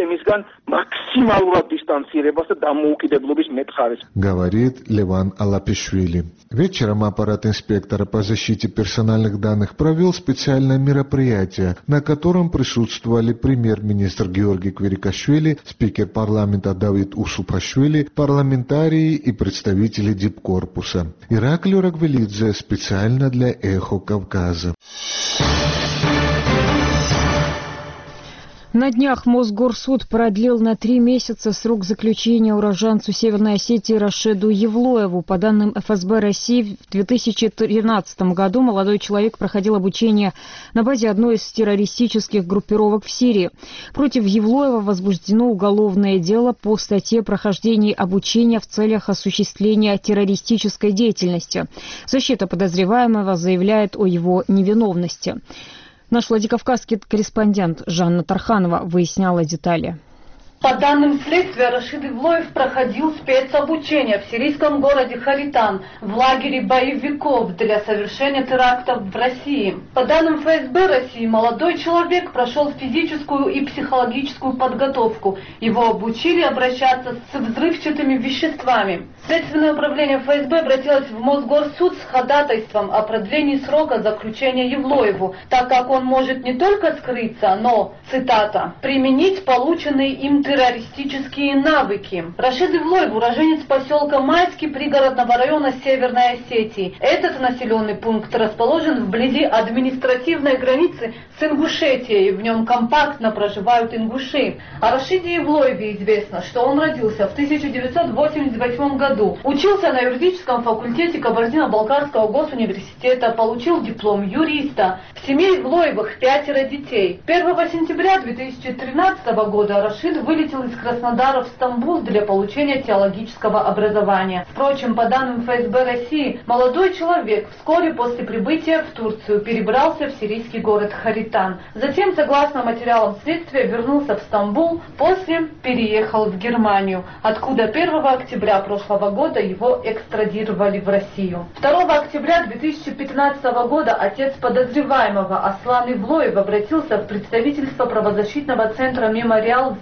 Speaker 18: Говорит Леван Алапишвили. Вечером аппарат инспектора по защите персональных данных провел специальное мероприятие, на котором присутствовали премьер-министр Георгий Кверикашвили, спикер парламента Давид Усупашвили, парламентарии и представители дипкорпуса. Ираклий Рагвелидзе специально для «Эхо Кавказа».
Speaker 1: На днях Мосгорсуд продлил на 3 месяца срок заключения уроженцу Северной Осетии Рашиду Евлоеву. По данным ФСБ России, в 2013 году молодой человек проходил обучение на базе одной из террористических группировок в Сирии. Против Евлоева возбуждено уголовное дело по статье «Прохождение обучения в целях осуществления террористической деятельности». Защита подозреваемого заявляет о его невиновности. Наш владикавказский корреспондент Жанна Тарханова выясняла детали.
Speaker 19: По данным следствия, Рашид Евлоев проходил спецобучение в сирийском городе Харитан в лагере боевиков для совершения терактов в России. По данным ФСБ России, молодой человек прошел физическую и психологическую подготовку. Его обучили обращаться с взрывчатыми веществами. Следственное управление ФСБ обратилось в Мосгорсуд с ходатайством о продлении срока заключения Евлоеву, так как он может не только скрыться, но, цитата, «применить полученные им террористические навыки». Рашид Евлоев, уроженец поселка Майский пригородного района Северной Осетии. Этот населенный пункт расположен вблизи административной границы с Ингушетией. В нем компактно проживают ингуши. О Рашиде Евлоеве известно, что он родился в 1988 году. Учился на юридическом факультете Кабардино-Балкарского госуниверситета, получил диплом юриста. В семье Евлоевых 5 детей. 1 сентября 2013 года Рашид вылетел из Краснодара в Стамбул для получения теологического образования. Впрочем, по данным ФСБ России, молодой человек вскоре после прибытия в Турцию перебрался в сирийский город Харитан. Затем, согласно материалам следствия, вернулся в Стамбул, после переехал в Германию, откуда 1 октября прошлого года его экстрадировали в Россию. 2 октября 2015 года отец подозреваемого Аслан Евлоев обратился в представительство правозащитного центра «Мемориал» в Назране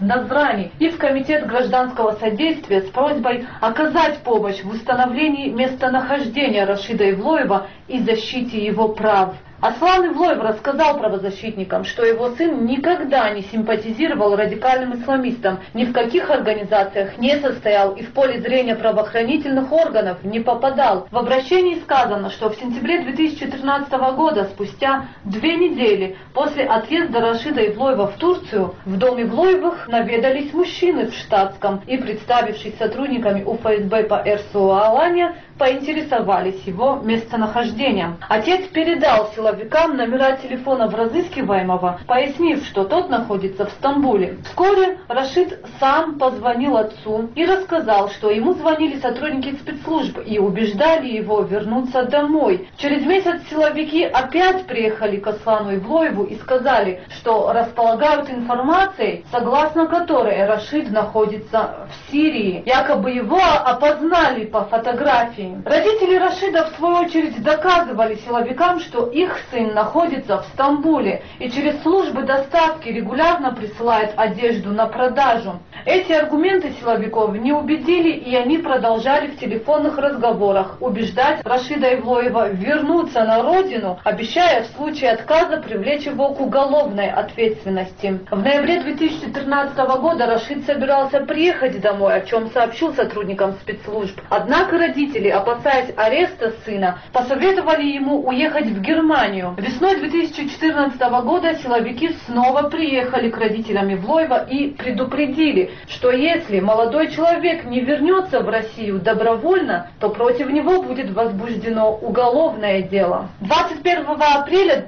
Speaker 19: Океане и в Комитет гражданского содействия с просьбой оказать помощь в установлении местонахождения Рашида Ивлоева и защите его прав. Аслан Ивлоев рассказал правозащитникам, что его сын никогда не симпатизировал радикальным исламистам, ни в каких организациях не состоял и в поле зрения правоохранительных органов не попадал. В обращении сказано, что в сентябре 2013 года, спустя 2 недели после отъезда Рашида Ивлоева в Турцию, в дом Ивлоевых наведались мужчины в штатском и, представившись сотрудниками УФСБ по РСО Алания, поинтересовались его местонахождением. Отец передал силовикам номера телефонов разыскиваемого, пояснив, что тот находится в Стамбуле. Вскоре Рашид сам позвонил отцу и рассказал, что ему звонили сотрудники спецслужб и убеждали его вернуться домой. Через месяц силовики опять приехали к Аслану Ивлоеву и сказали, что располагают информацией, согласно которой Рашид находится в Сирии. Якобы его опознали по фотографии. Родители Рашида, в свою очередь, доказывали силовикам, что их сын находится в Стамбуле и через службы доставки регулярно присылает одежду на продажу. Эти аргументы силовиков не убедили, и они продолжали в телефонных разговорах убеждать Рашида Ивлоева вернуться на родину, обещая в случае отказа привлечь его к уголовной ответственности. В ноябре 2013 года Рашид собирался приехать домой, о чем сообщил сотрудникам спецслужб. Однако родители, опасаясь ареста сына, посоветовали ему уехать в Германию. Весной 2014 года силовики снова приехали к родителям Ивлоева и предупредили, что если молодой человек не вернется в Россию добровольно, то против него будет возбуждено уголовное дело. 21 апреля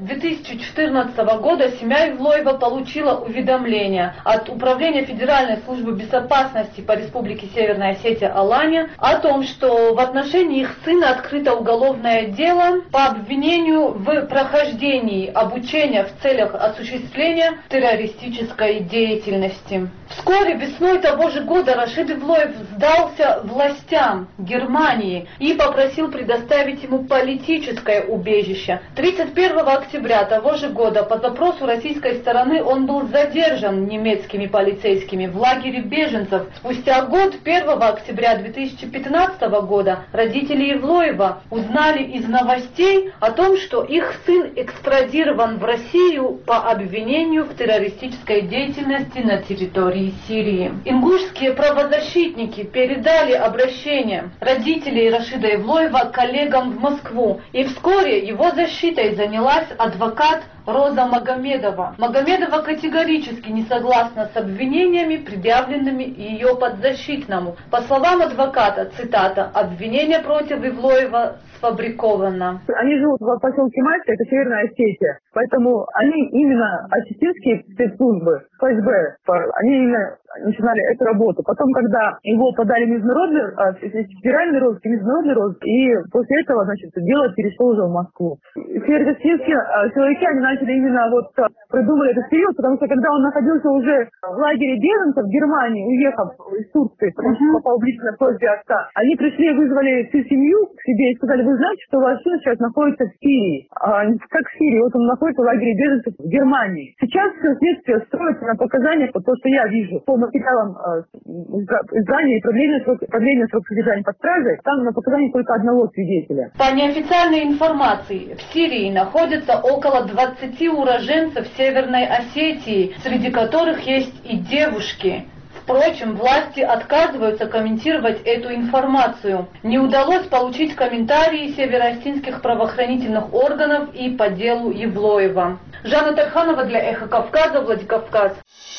Speaker 19: 2014 года семья Ивлоева получила уведомление от Управления Федеральной службы безопасности по Республике Северная Осетия Алания о том, что в отношении их сына открыто уголовное дело по обвинению в прохождении обучения в целях осуществления террористической деятельности. Вскоре, весной того же года, Рашид Ивлоев сдался властям Германии и попросил предоставить ему политическое убежище. 31 октября того же года по запросу российской стороны он был задержан немецкими полицейскими в лагере беженцев. Спустя год, 1 октября 2015 года, родители Ивлоева узнали из новостей о том, что их сын экстрадирован в Россию по обвинению в террористической деятельности на территории Сирии. Ингушские правозащитники передали обращение родителей Рашида Ивлоева коллегам в Москву, и вскоре его защитой занялась адвокат Роза Магомедова. Магомедова категорически не согласна с обвинениями, предъявленными ее подзащитному. По словам адвоката, цитата, «обвинение против Ивлоева сфабриковано».
Speaker 20: Они живут в поселке Мальта, это Северная Осетия, поэтому они именно осетинские спецслужбы, ФСБ, они именно начинали эту работу. Потом, когда его подали федеральный розыск и международный розыск, и после этого, значит, дело перешло уже в Москву. Северо-осетинские силовики, они начали именно придумали этот период, потому что когда он находился уже в лагере беженцев в Германии, уехав из Турции, потому что попал в личное просьбе отца, они пришли и вызвали всю семью к себе и сказали, вы знаете, что ваш сын сейчас находится в Сирии. Как в Сирии? Вот он находится в лагере беженцев в Германии. Сейчас все следствие строится на показаниях, вот то, что я вижу, по материалам издания и продления срока содержания под стражей, там на показаниях только одного свидетеля.
Speaker 19: По неофициальной информации, в Сирии находится около 20 уроженцев Северной Осетии, среди которых есть и девушки. Впрочем, власти отказываются комментировать эту информацию. Не удалось получить комментарии североосетинских правоохранительных органов и по делу Ивлоева. Жанна Тарханова для Эхо Кавказа, Владикавказ.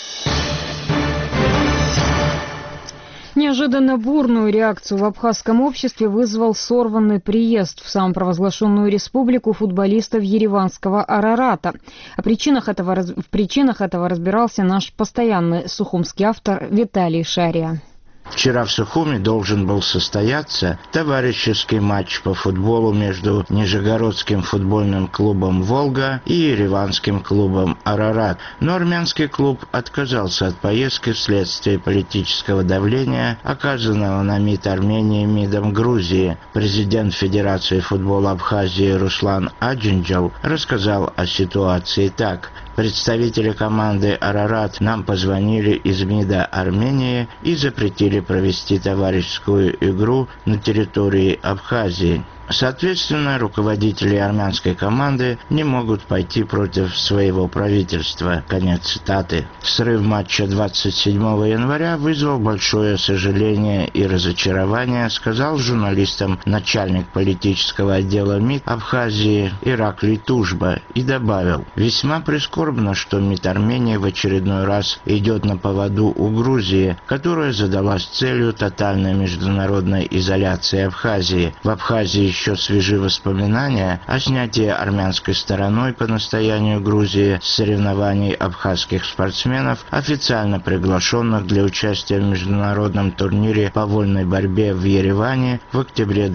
Speaker 1: Неожиданно бурную реакцию в абхазском обществе вызвал сорванный приезд в самопровозглашенную республику футболистов ереванского «Арарата». В причинах этого разбирался наш постоянный сухумский автор Виталий Шария.
Speaker 21: Вчера в Сухуми должен был состояться товарищеский матч по футболу между Нижегородским футбольным клубом «Волга» и ереванским клубом «Арарат». Но армянский клуб отказался от поездки вследствие политического давления, оказанного на МИД Армении МИДом Грузии. Президент Федерации футбола Абхазии Руслан Аджинджал рассказал о ситуации так. Представители команды «Арарат» нам позвонили из МИДа Армении и запретили провести товарищескую игру на территории Абхазии. Соответственно, руководители армянской команды не могут пойти против своего правительства. Конец цитаты. Срыв матча 27 января вызвал большое сожаление и разочарование, сказал журналистам начальник политического отдела МИД Абхазии Ираклий Тужба и добавил: «Весьма прискорбно, что МИД Армении в очередной раз идет на поводу у Грузии, которая задалась целью тотальной международной изоляции Абхазии. В Абхазии еще свежи воспоминания о снятии армянской стороной по настоянию Грузии с соревнований абхазских спортсменов, официально приглашенных для участия в международном турнире по вольной борьбе в Ереване в октябре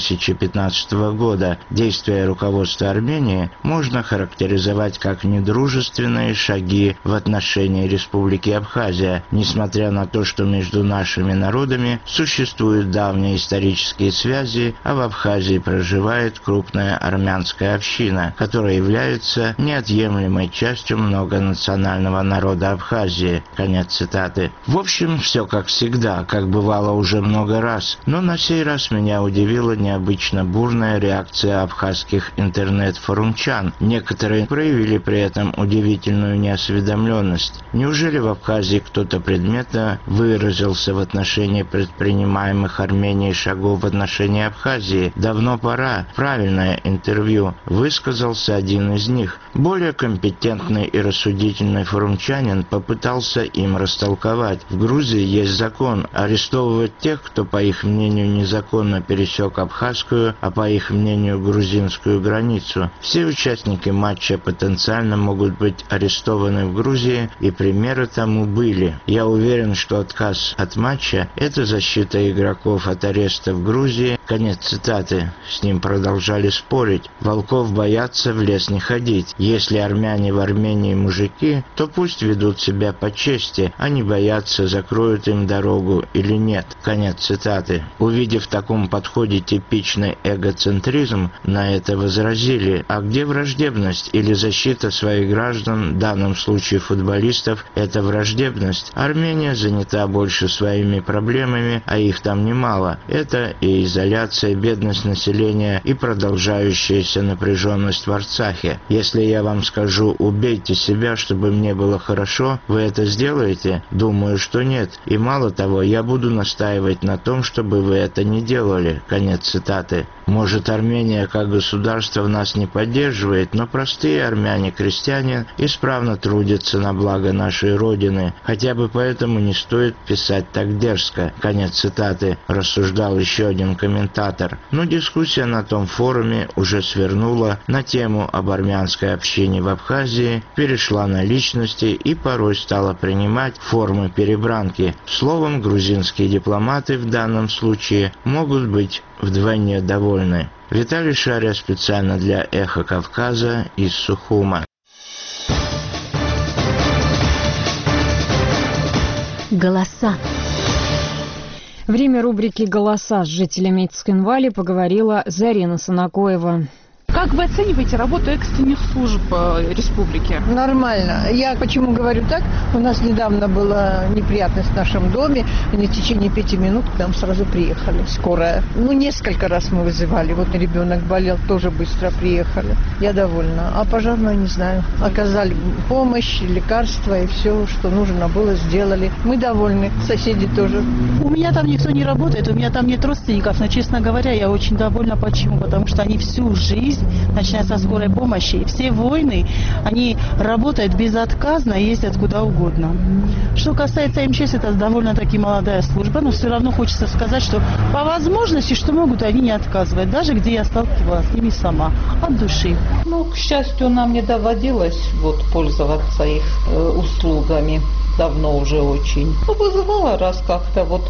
Speaker 21: 2015 года. Действия руководства Армении можно характеризовать как недружественные шаги в отношении Республики Абхазия, несмотря на то, что между нашими народами существуют давние исторические связи, а в Абхазии проживает крупная армянская община, которая является неотъемлемой частью многонационального народа Абхазии». Конец цитаты. В общем, все как всегда, как бывало уже много раз, но на сей раз меня удивила необычно бурная реакция абхазских интернет-форумчан. Некоторые проявили при этом удивительную неосведомленность. Неужели в Абхазии кто-то предметно выразился в отношении предпринимаемых Арменией шагов в отношении Абхазии? Давно пора. Правильное интервью. Высказался один из них. Более компетентный и рассудительный форумчанин попытался им растолковать. В Грузии есть закон арестовывать тех, кто, по их мнению, незаконно пересек абхазскую, а по их мнению, грузинскую границу. Все участники матча потенциально могут быть арестованы в Грузии, и примеры тому были. Я уверен, что отказ от матча – это защита игроков от ареста в Грузии. Конец цитаты. С ним продолжали спорить. Волков боятся в лес не ходить. Если армяне в Армении мужики, то пусть ведут себя по чести, а не боятся, закроют им дорогу или нет. Конец цитаты. Увидев в таком подходе типичный эгоцентризм, на это возразили: а где враждебность или защита своих граждан, в данном случае футболистов, это враждебность? Армения занята больше своими проблемами, а их там немало. Это и изоляция, бедность населения и продолжающаяся напряженность в Арцахе. Если я вам скажу «убейте себя, чтобы мне было хорошо», вы это сделаете? Думаю, что нет. И мало того, я буду настаивать на том, чтобы вы это не делали. Конец цитаты. Может, Армения как государство нас не поддерживает, но простые армяне-крестьяне исправно трудятся на благо нашей Родины. Хотя бы поэтому не стоит писать так дерзко. Конец цитаты. Рассуждал еще один комментатор. Но дискуссия на том форуме уже свернула на тему об армянской общине в Абхазии, перешла на личности и порой стала принимать формы перебранки. Словом, грузинские дипломаты в данном случае могут быть вдвойне довольны. Виталий Шаря специально для «Эхо Кавказа» из Сухума.
Speaker 3: Голоса.
Speaker 1: Время рубрики «Голоса» с жителями Цхинвали поговорила Зарина Санакоева.
Speaker 22: Как вы оцениваете работу экстренных служб республики?
Speaker 23: Нормально. Я почему говорю так? У нас недавно была неприятность в нашем доме. Они в течение 5 минут к нам сразу приехали. Скорая. Несколько раз мы вызывали. Вот ребенок болел, тоже быстро приехали. Я довольна. А пожарную не знаю. Оказали помощь, лекарства и все, что нужно было, сделали. Мы довольны. Соседи тоже.
Speaker 22: У меня там никто не работает, у меня там нет родственников. Но, честно говоря, я очень довольна. Почему? Потому что они всю жизнь, начиная со скорой помощи, и все войны, они работают безотказно и ездят куда угодно. Что касается МЧС, это довольно-таки молодая служба, но все равно хочется сказать, что по возможности, что могут, они не отказывают, даже где я сталкивалась с ними сама, от души.
Speaker 24: К счастью, нам не доводилось пользоваться их услугами, давно уже очень. Вызывала раз как-то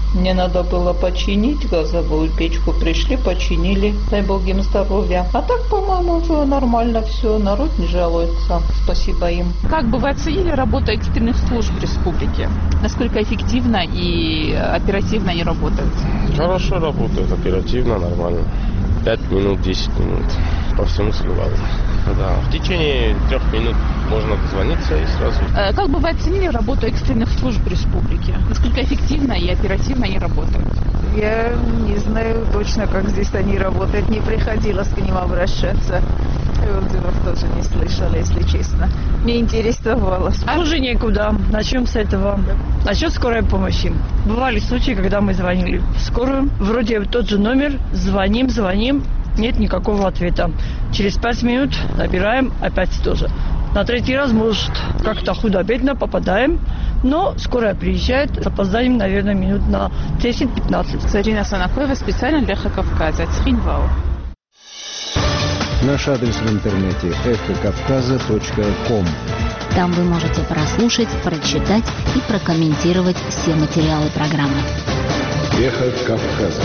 Speaker 24: Мне надо было починить газовую печку. Пришли, починили, дай бог им здоровья. А так, по-моему, уже нормально все. Народ не жалуется. Спасибо им.
Speaker 7: Как бы вы оценили работу экстренных служб в республике? Насколько эффективно и оперативно они работают?
Speaker 8: Хорошо работают, оперативно, нормально. 5 минут, 10 минут. По всему сливаю. Да, в течение 3 минут можно дозвониться и сразу.
Speaker 7: Как бы вы оценили работу экстренных служб в республике? Насколько эффективно и оперативно они работают?
Speaker 23: Я не знаю точно, как здесь они работают. Не приходилось к ним обращаться. Отзывов тоже не слышала, если честно. Не интересовало.
Speaker 12: Хуже некуда. Начнем с этого. Насчет скорой помощи. Бывали случаи, когда мы звонили в скорую. Вроде тот же номер. Звоним. Нет никакого ответа. Через 5 минут набираем, опять тоже. На 3-й раз, может, как-то худо-бедно попадаем, но скорая приезжает с опозданием, наверное, минут на 10-15.
Speaker 7: Зарина Санакоева специально для «Эхо Кавказа». Цхинвал.
Speaker 17: Наш адрес в интернете эхокавказа.ком.
Speaker 3: Там вы можете прослушать, прочитать и прокомментировать все материалы программы.
Speaker 10: Эхо Кавказа.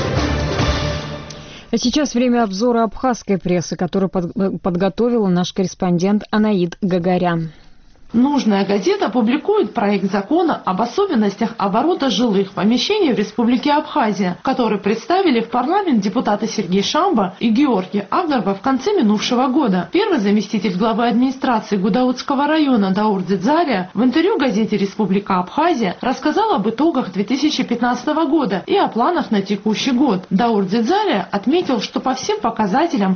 Speaker 1: А сейчас время обзора абхазской прессы, которую подготовила наш корреспондент Анаид Гагарян.
Speaker 13: Нужная газета публикует проект закона об особенностях оборота жилых помещений в Республике Абхазия, который представили в парламент депутаты Сергей Шамба и Георгий Агдарба в конце минувшего года. Первый заместитель главы администрации Гудаутского района Даур Дзидзария в интервью газете «Республика Абхазия» рассказал об итогах 2015 года и о планах на текущий год. Даур Дзидзария отметил, что по всем показателям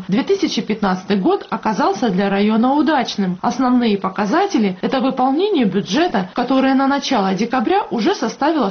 Speaker 13: 2015 год оказался для района удачным. Основные показатели – это выполнение бюджета, которое на начало декабря уже составило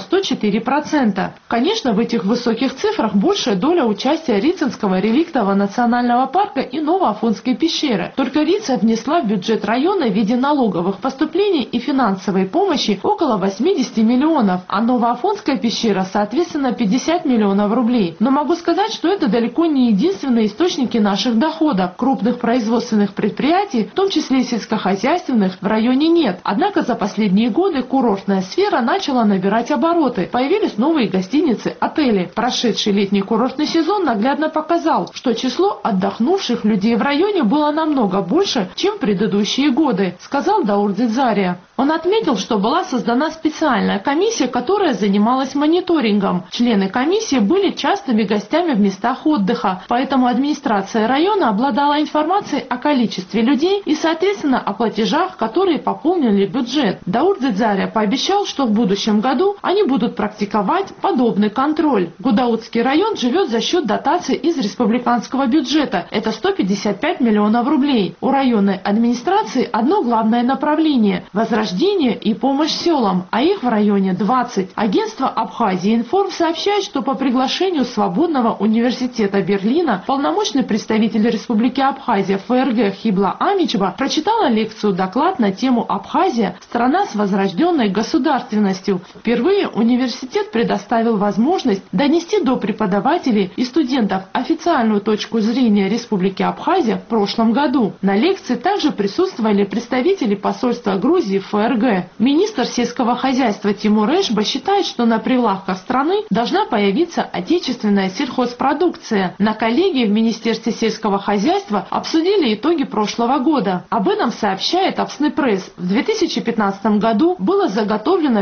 Speaker 13: 104%. Конечно, в этих высоких цифрах большая доля участия Рицинского реликтового национального парка и Новоафонской пещеры. Только Рица внесла в бюджет района в виде налоговых поступлений и финансовой помощи около 80 миллионов, а Новоафонская пещера, соответственно, 50 миллионов рублей. Но могу сказать, что это далеко не единственные источники наших доходов. Крупных производственных предприятий, в том числе и сельскохозяйственных, в районе нет. Однако за последние годы курортная сфера начала набирать обороты. Появились новые гостиницы, отели. Прошедший летний курортный сезон наглядно показал, что число отдохнувших людей в районе было намного больше, чем в предыдущие годы, сказал Даур Дзидзария. Он отметил, что была создана специальная комиссия, которая занималась мониторингом. Члены комиссии были частыми гостями в местах отдыха, поэтому администрация района обладала информацией о количестве людей и, соответственно, о платежах, которые пополнили бюджет. Даур Дзидзария пообещал, что в будущем году они будут практиковать подобный контроль. Гудаутский район живет за счет дотаций из республиканского бюджета. Это 155 миллионов рублей. У районной администрации одно главное направление – возрождение и помощь селам, а их в районе 20. Агентство Абхазия Информ сообщает, что по приглашению Свободного университета Берлина полномочный представитель Республики Абхазия ФРГ Хибла Амичева прочитала лекцию-доклад на тему «Абхазия – страна с возрожденной государственностью». Впервые университет предоставил возможность донести до преподавателей и студентов официальную точку зрения Республики Абхазия в прошлом году. На лекции также присутствовали представители посольства Грузии в ФРГ. Министр сельского хозяйства Тимур Эшба считает, что на прилавках страны должна появиться отечественная сельхозпродукция. На коллегии в Министерстве сельского хозяйства обсудили итоги прошлого года. Об этом сообщает Апсны Пресс. В 2015 году было заготовлено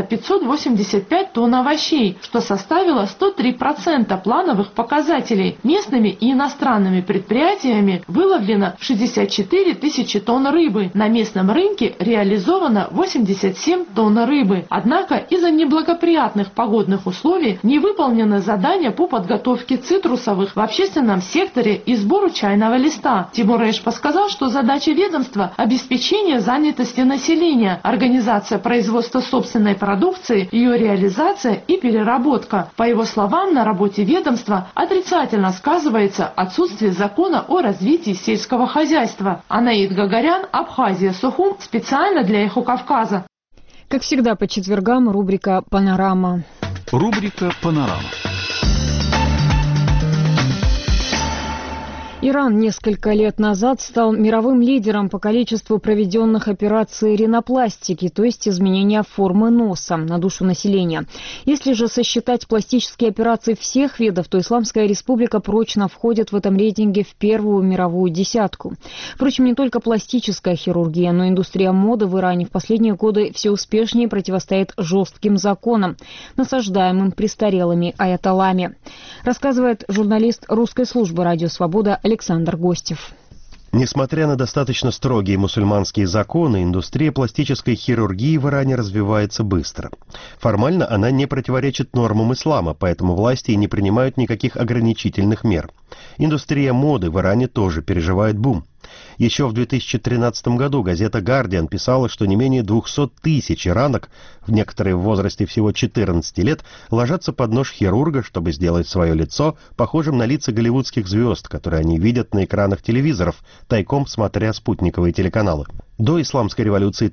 Speaker 13: 585 тонн овощей, что составило 103% плановых показателей. Местными и иностранными предприятиями выловлено 64 тысячи тонн рыбы. На местном рынке реализовано 87 тонн рыбы. Однако из-за неблагоприятных погодных условий не выполнено задание по подготовке цитрусовых в общественном секторе и сбору чайного листа. Тимур Эшба сказал, что задача ведомства – обеспечение занятости населения, организация производства собственной продукции, ее реализация и переработка. По его словам, на работе ведомства отрицательно сказывается отсутствие закона о развитии сельского хозяйства. Анаид Гагарян, Абхазия, Сухум, специально для «Эхо Кавказа».
Speaker 1: Как всегда по четвергам рубрика «Панорама».
Speaker 10: Рубрика «Панорама».
Speaker 1: Иран несколько лет назад стал мировым лидером по количеству проведенных операций ринопластики, то есть изменения формы носа на душу населения. Если же сосчитать пластические операции всех видов, то Исламская Республика прочно входит в этом рейтинге в первую мировую десятку. Впрочем, не только пластическая хирургия, но и индустрия моды в Иране в последние годы все успешнее противостоит жестким законам, насаждаемым престарелыми аятоллами. Рассказывает журналист русской службы «Радио Свобода» Александр Гостев.
Speaker 9: Несмотря на достаточно строгие мусульманские законы, индустрия пластической хирургии в Иране развивается быстро. Формально она не противоречит нормам ислама, поэтому власти не принимают никаких ограничительных мер. Индустрия моды в Иране тоже переживает бум. Еще в 2013 году газета «Гардиан» писала, что не менее 200 тысяч иранок, в некоторые в возрасте всего 14 лет, ложатся под нож хирурга, чтобы сделать свое лицо похожим на лица голливудских звезд, которые они видят на экранах телевизоров, тайком смотря спутниковые телеканалы. До исламской революции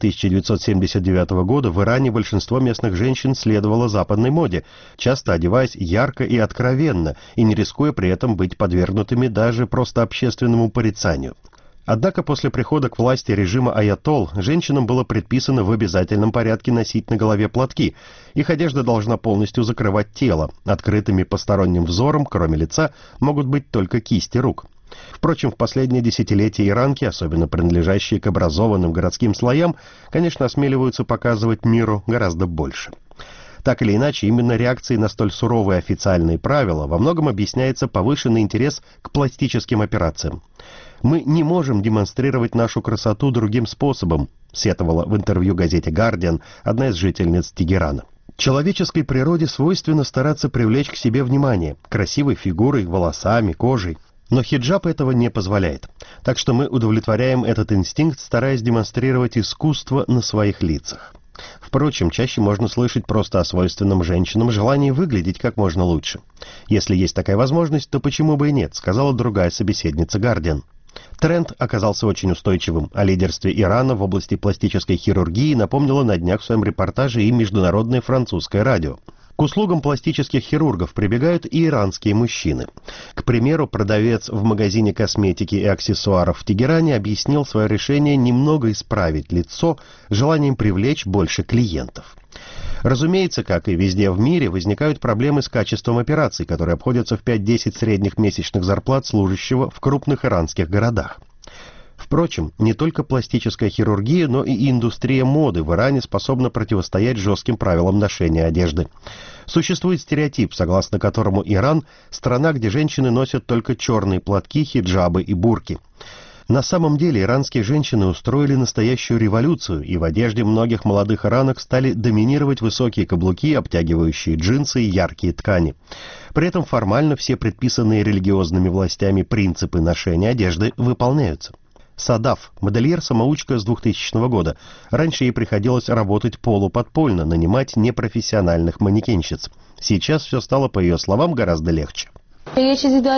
Speaker 9: 1979 года в Иране большинство местных женщин следовало западной моде, часто одеваясь ярко и откровенно, и не рискуя при этом быть подвергнутыми даже просто общественному порицанию. Однако после прихода к власти режима аятолл женщинам было предписано в обязательном порядке носить на голове платки. Их одежда должна полностью закрывать тело. Открытыми посторонним взором, кроме лица, могут быть только кисти рук. Впрочем, в последние десятилетия иранки, особенно принадлежащие к образованным городским слоям, конечно, осмеливаются показывать миру гораздо больше. Так или иначе, именно реакцией на столь суровые официальные правила во многом объясняется повышенный интерес к пластическим операциям. «Мы не можем демонстрировать нашу красоту другим способом», сетовала в интервью газете «Гардиан» одна из жительниц Тегерана. Человеческой природе свойственно стараться привлечь к себе внимание красивой фигурой, волосами, кожей. Но хиджаб этого не позволяет. Так что мы удовлетворяем этот инстинкт, стараясь демонстрировать искусство на своих лицах. Впрочем, чаще можно слышать просто о свойственном женщинам желании выглядеть как можно лучше. Если есть такая возможность, то почему бы и нет, сказала другая собеседница «Гардиан». Тренд оказался очень устойчивым. О лидерстве Ирана в области пластической хирургии напомнило на днях в своем репортаже и международное французское радио. К услугам пластических хирургов прибегают и иранские мужчины. К примеру, продавец в магазине косметики и аксессуаров в Тегеране объяснил свое решение немного исправить лицо желанием привлечь больше клиентов. Разумеется, как и везде в мире, возникают проблемы с качеством операций, которые обходятся в 5-10 средних месячных зарплат служащего в крупных иранских городах. Впрочем, не только пластическая хирургия, но и индустрия моды в Иране способна противостоять жестким правилам ношения одежды. Существует стереотип, согласно которому Иран – страна, где женщины носят только черные платки, хиджабы и бурки. На самом деле иранские женщины устроили настоящую революцию, и в одежде многих молодых иранок стали доминировать высокие каблуки, обтягивающие джинсы и яркие ткани. При этом формально все предписанные религиозными властями принципы ношения одежды выполняются. Садаф, модельер-самоучка с 2000 года. Раньше ей приходилось работать полуподпольно, нанимать непрофессиональных манекенщиц. Сейчас все стало, по ее словам, гораздо легче.
Speaker 11: Когда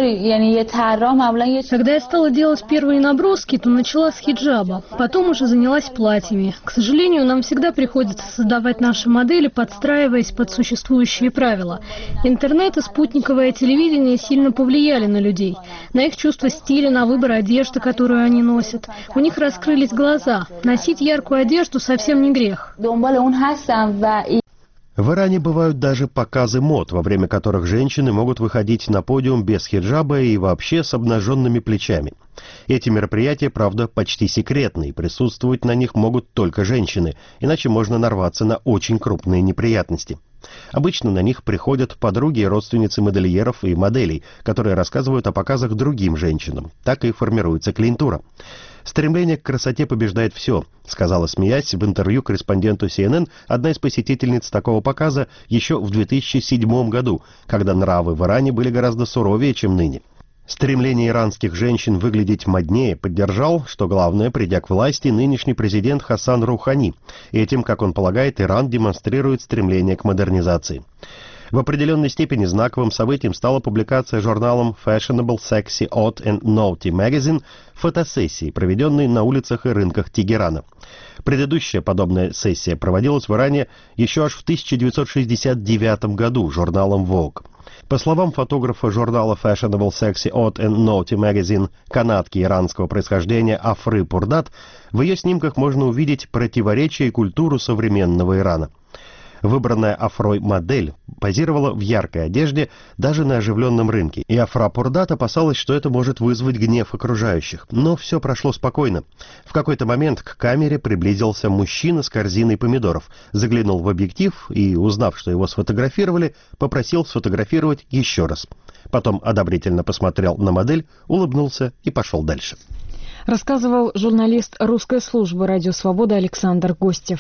Speaker 11: я стала делать первые наброски, то начала с хиджаба, потом уже занялась платьями. К сожалению, нам всегда приходится создавать наши модели, подстраиваясь под существующие правила. Интернет и спутниковое телевидение сильно повлияли на людей, на их чувство стиля, на выбор одежды, которую они носят. У них раскрылись глаза. Носить яркую одежду совсем не грех.
Speaker 9: В Иране бывают даже показы мод, во время которых женщины могут выходить на подиум без хиджаба и вообще с обнаженными плечами. Эти мероприятия, правда, почти секретны, и присутствовать на них могут только женщины, иначе можно нарваться на очень крупные неприятности. Обычно на них приходят подруги и родственницы модельеров и моделей, которые рассказывают о показах другим женщинам. Так и формируется клиентура. «Стремление к красоте побеждает все», сказала, смеясь, в интервью корреспонденту CNN одна из посетительниц такого показа еще в 2007 году, когда нравы в Иране были гораздо суровее, чем ныне. Стремление иранских женщин выглядеть моднее поддержал, что главное, придя к власти, нынешний президент Хасан Рухани. Этим, как он полагает, Иран демонстрирует стремление к модернизации. В определенной степени знаковым событием стала публикация журналом Fashionable, Sexy, Odd and Naughty Magazine фотосессии, проведенной на улицах и рынках Тегерана. Предыдущая подобная сессия проводилась в Иране еще аж в 1969 году журналом Vogue. По словам фотографа журнала Fashionable, Sexy, Odd and Naughty Magazine, канадки иранского происхождения Афры Пурдат, в ее снимках можно увидеть противоречия и культуру современного Ирана. Выбранная Афрой модель позировала в яркой одежде даже на оживленном рынке, и Афра Пурдат опасалась, что это может вызвать гнев окружающих. Но все прошло спокойно. В какой-то момент к камере приблизился мужчина с корзиной помидоров, заглянул в объектив и, узнав, что его сфотографировали, попросил сфотографировать еще раз. Потом одобрительно посмотрел на модель, улыбнулся и пошел дальше.
Speaker 1: Рассказывал журналист русской службы «Радио Свобода» Александр Гостев.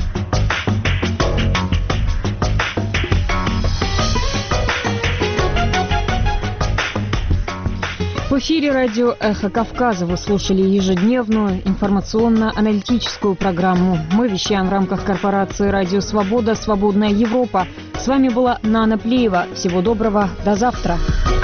Speaker 1: В эфире радио «Эхо Кавказа» вы слушали ежедневную информационно-аналитическую программу. Мы вещаем в рамках корпорации «Радио Свобода. Свободная Европа». С вами была Нана Плеева. Всего доброго. До завтра.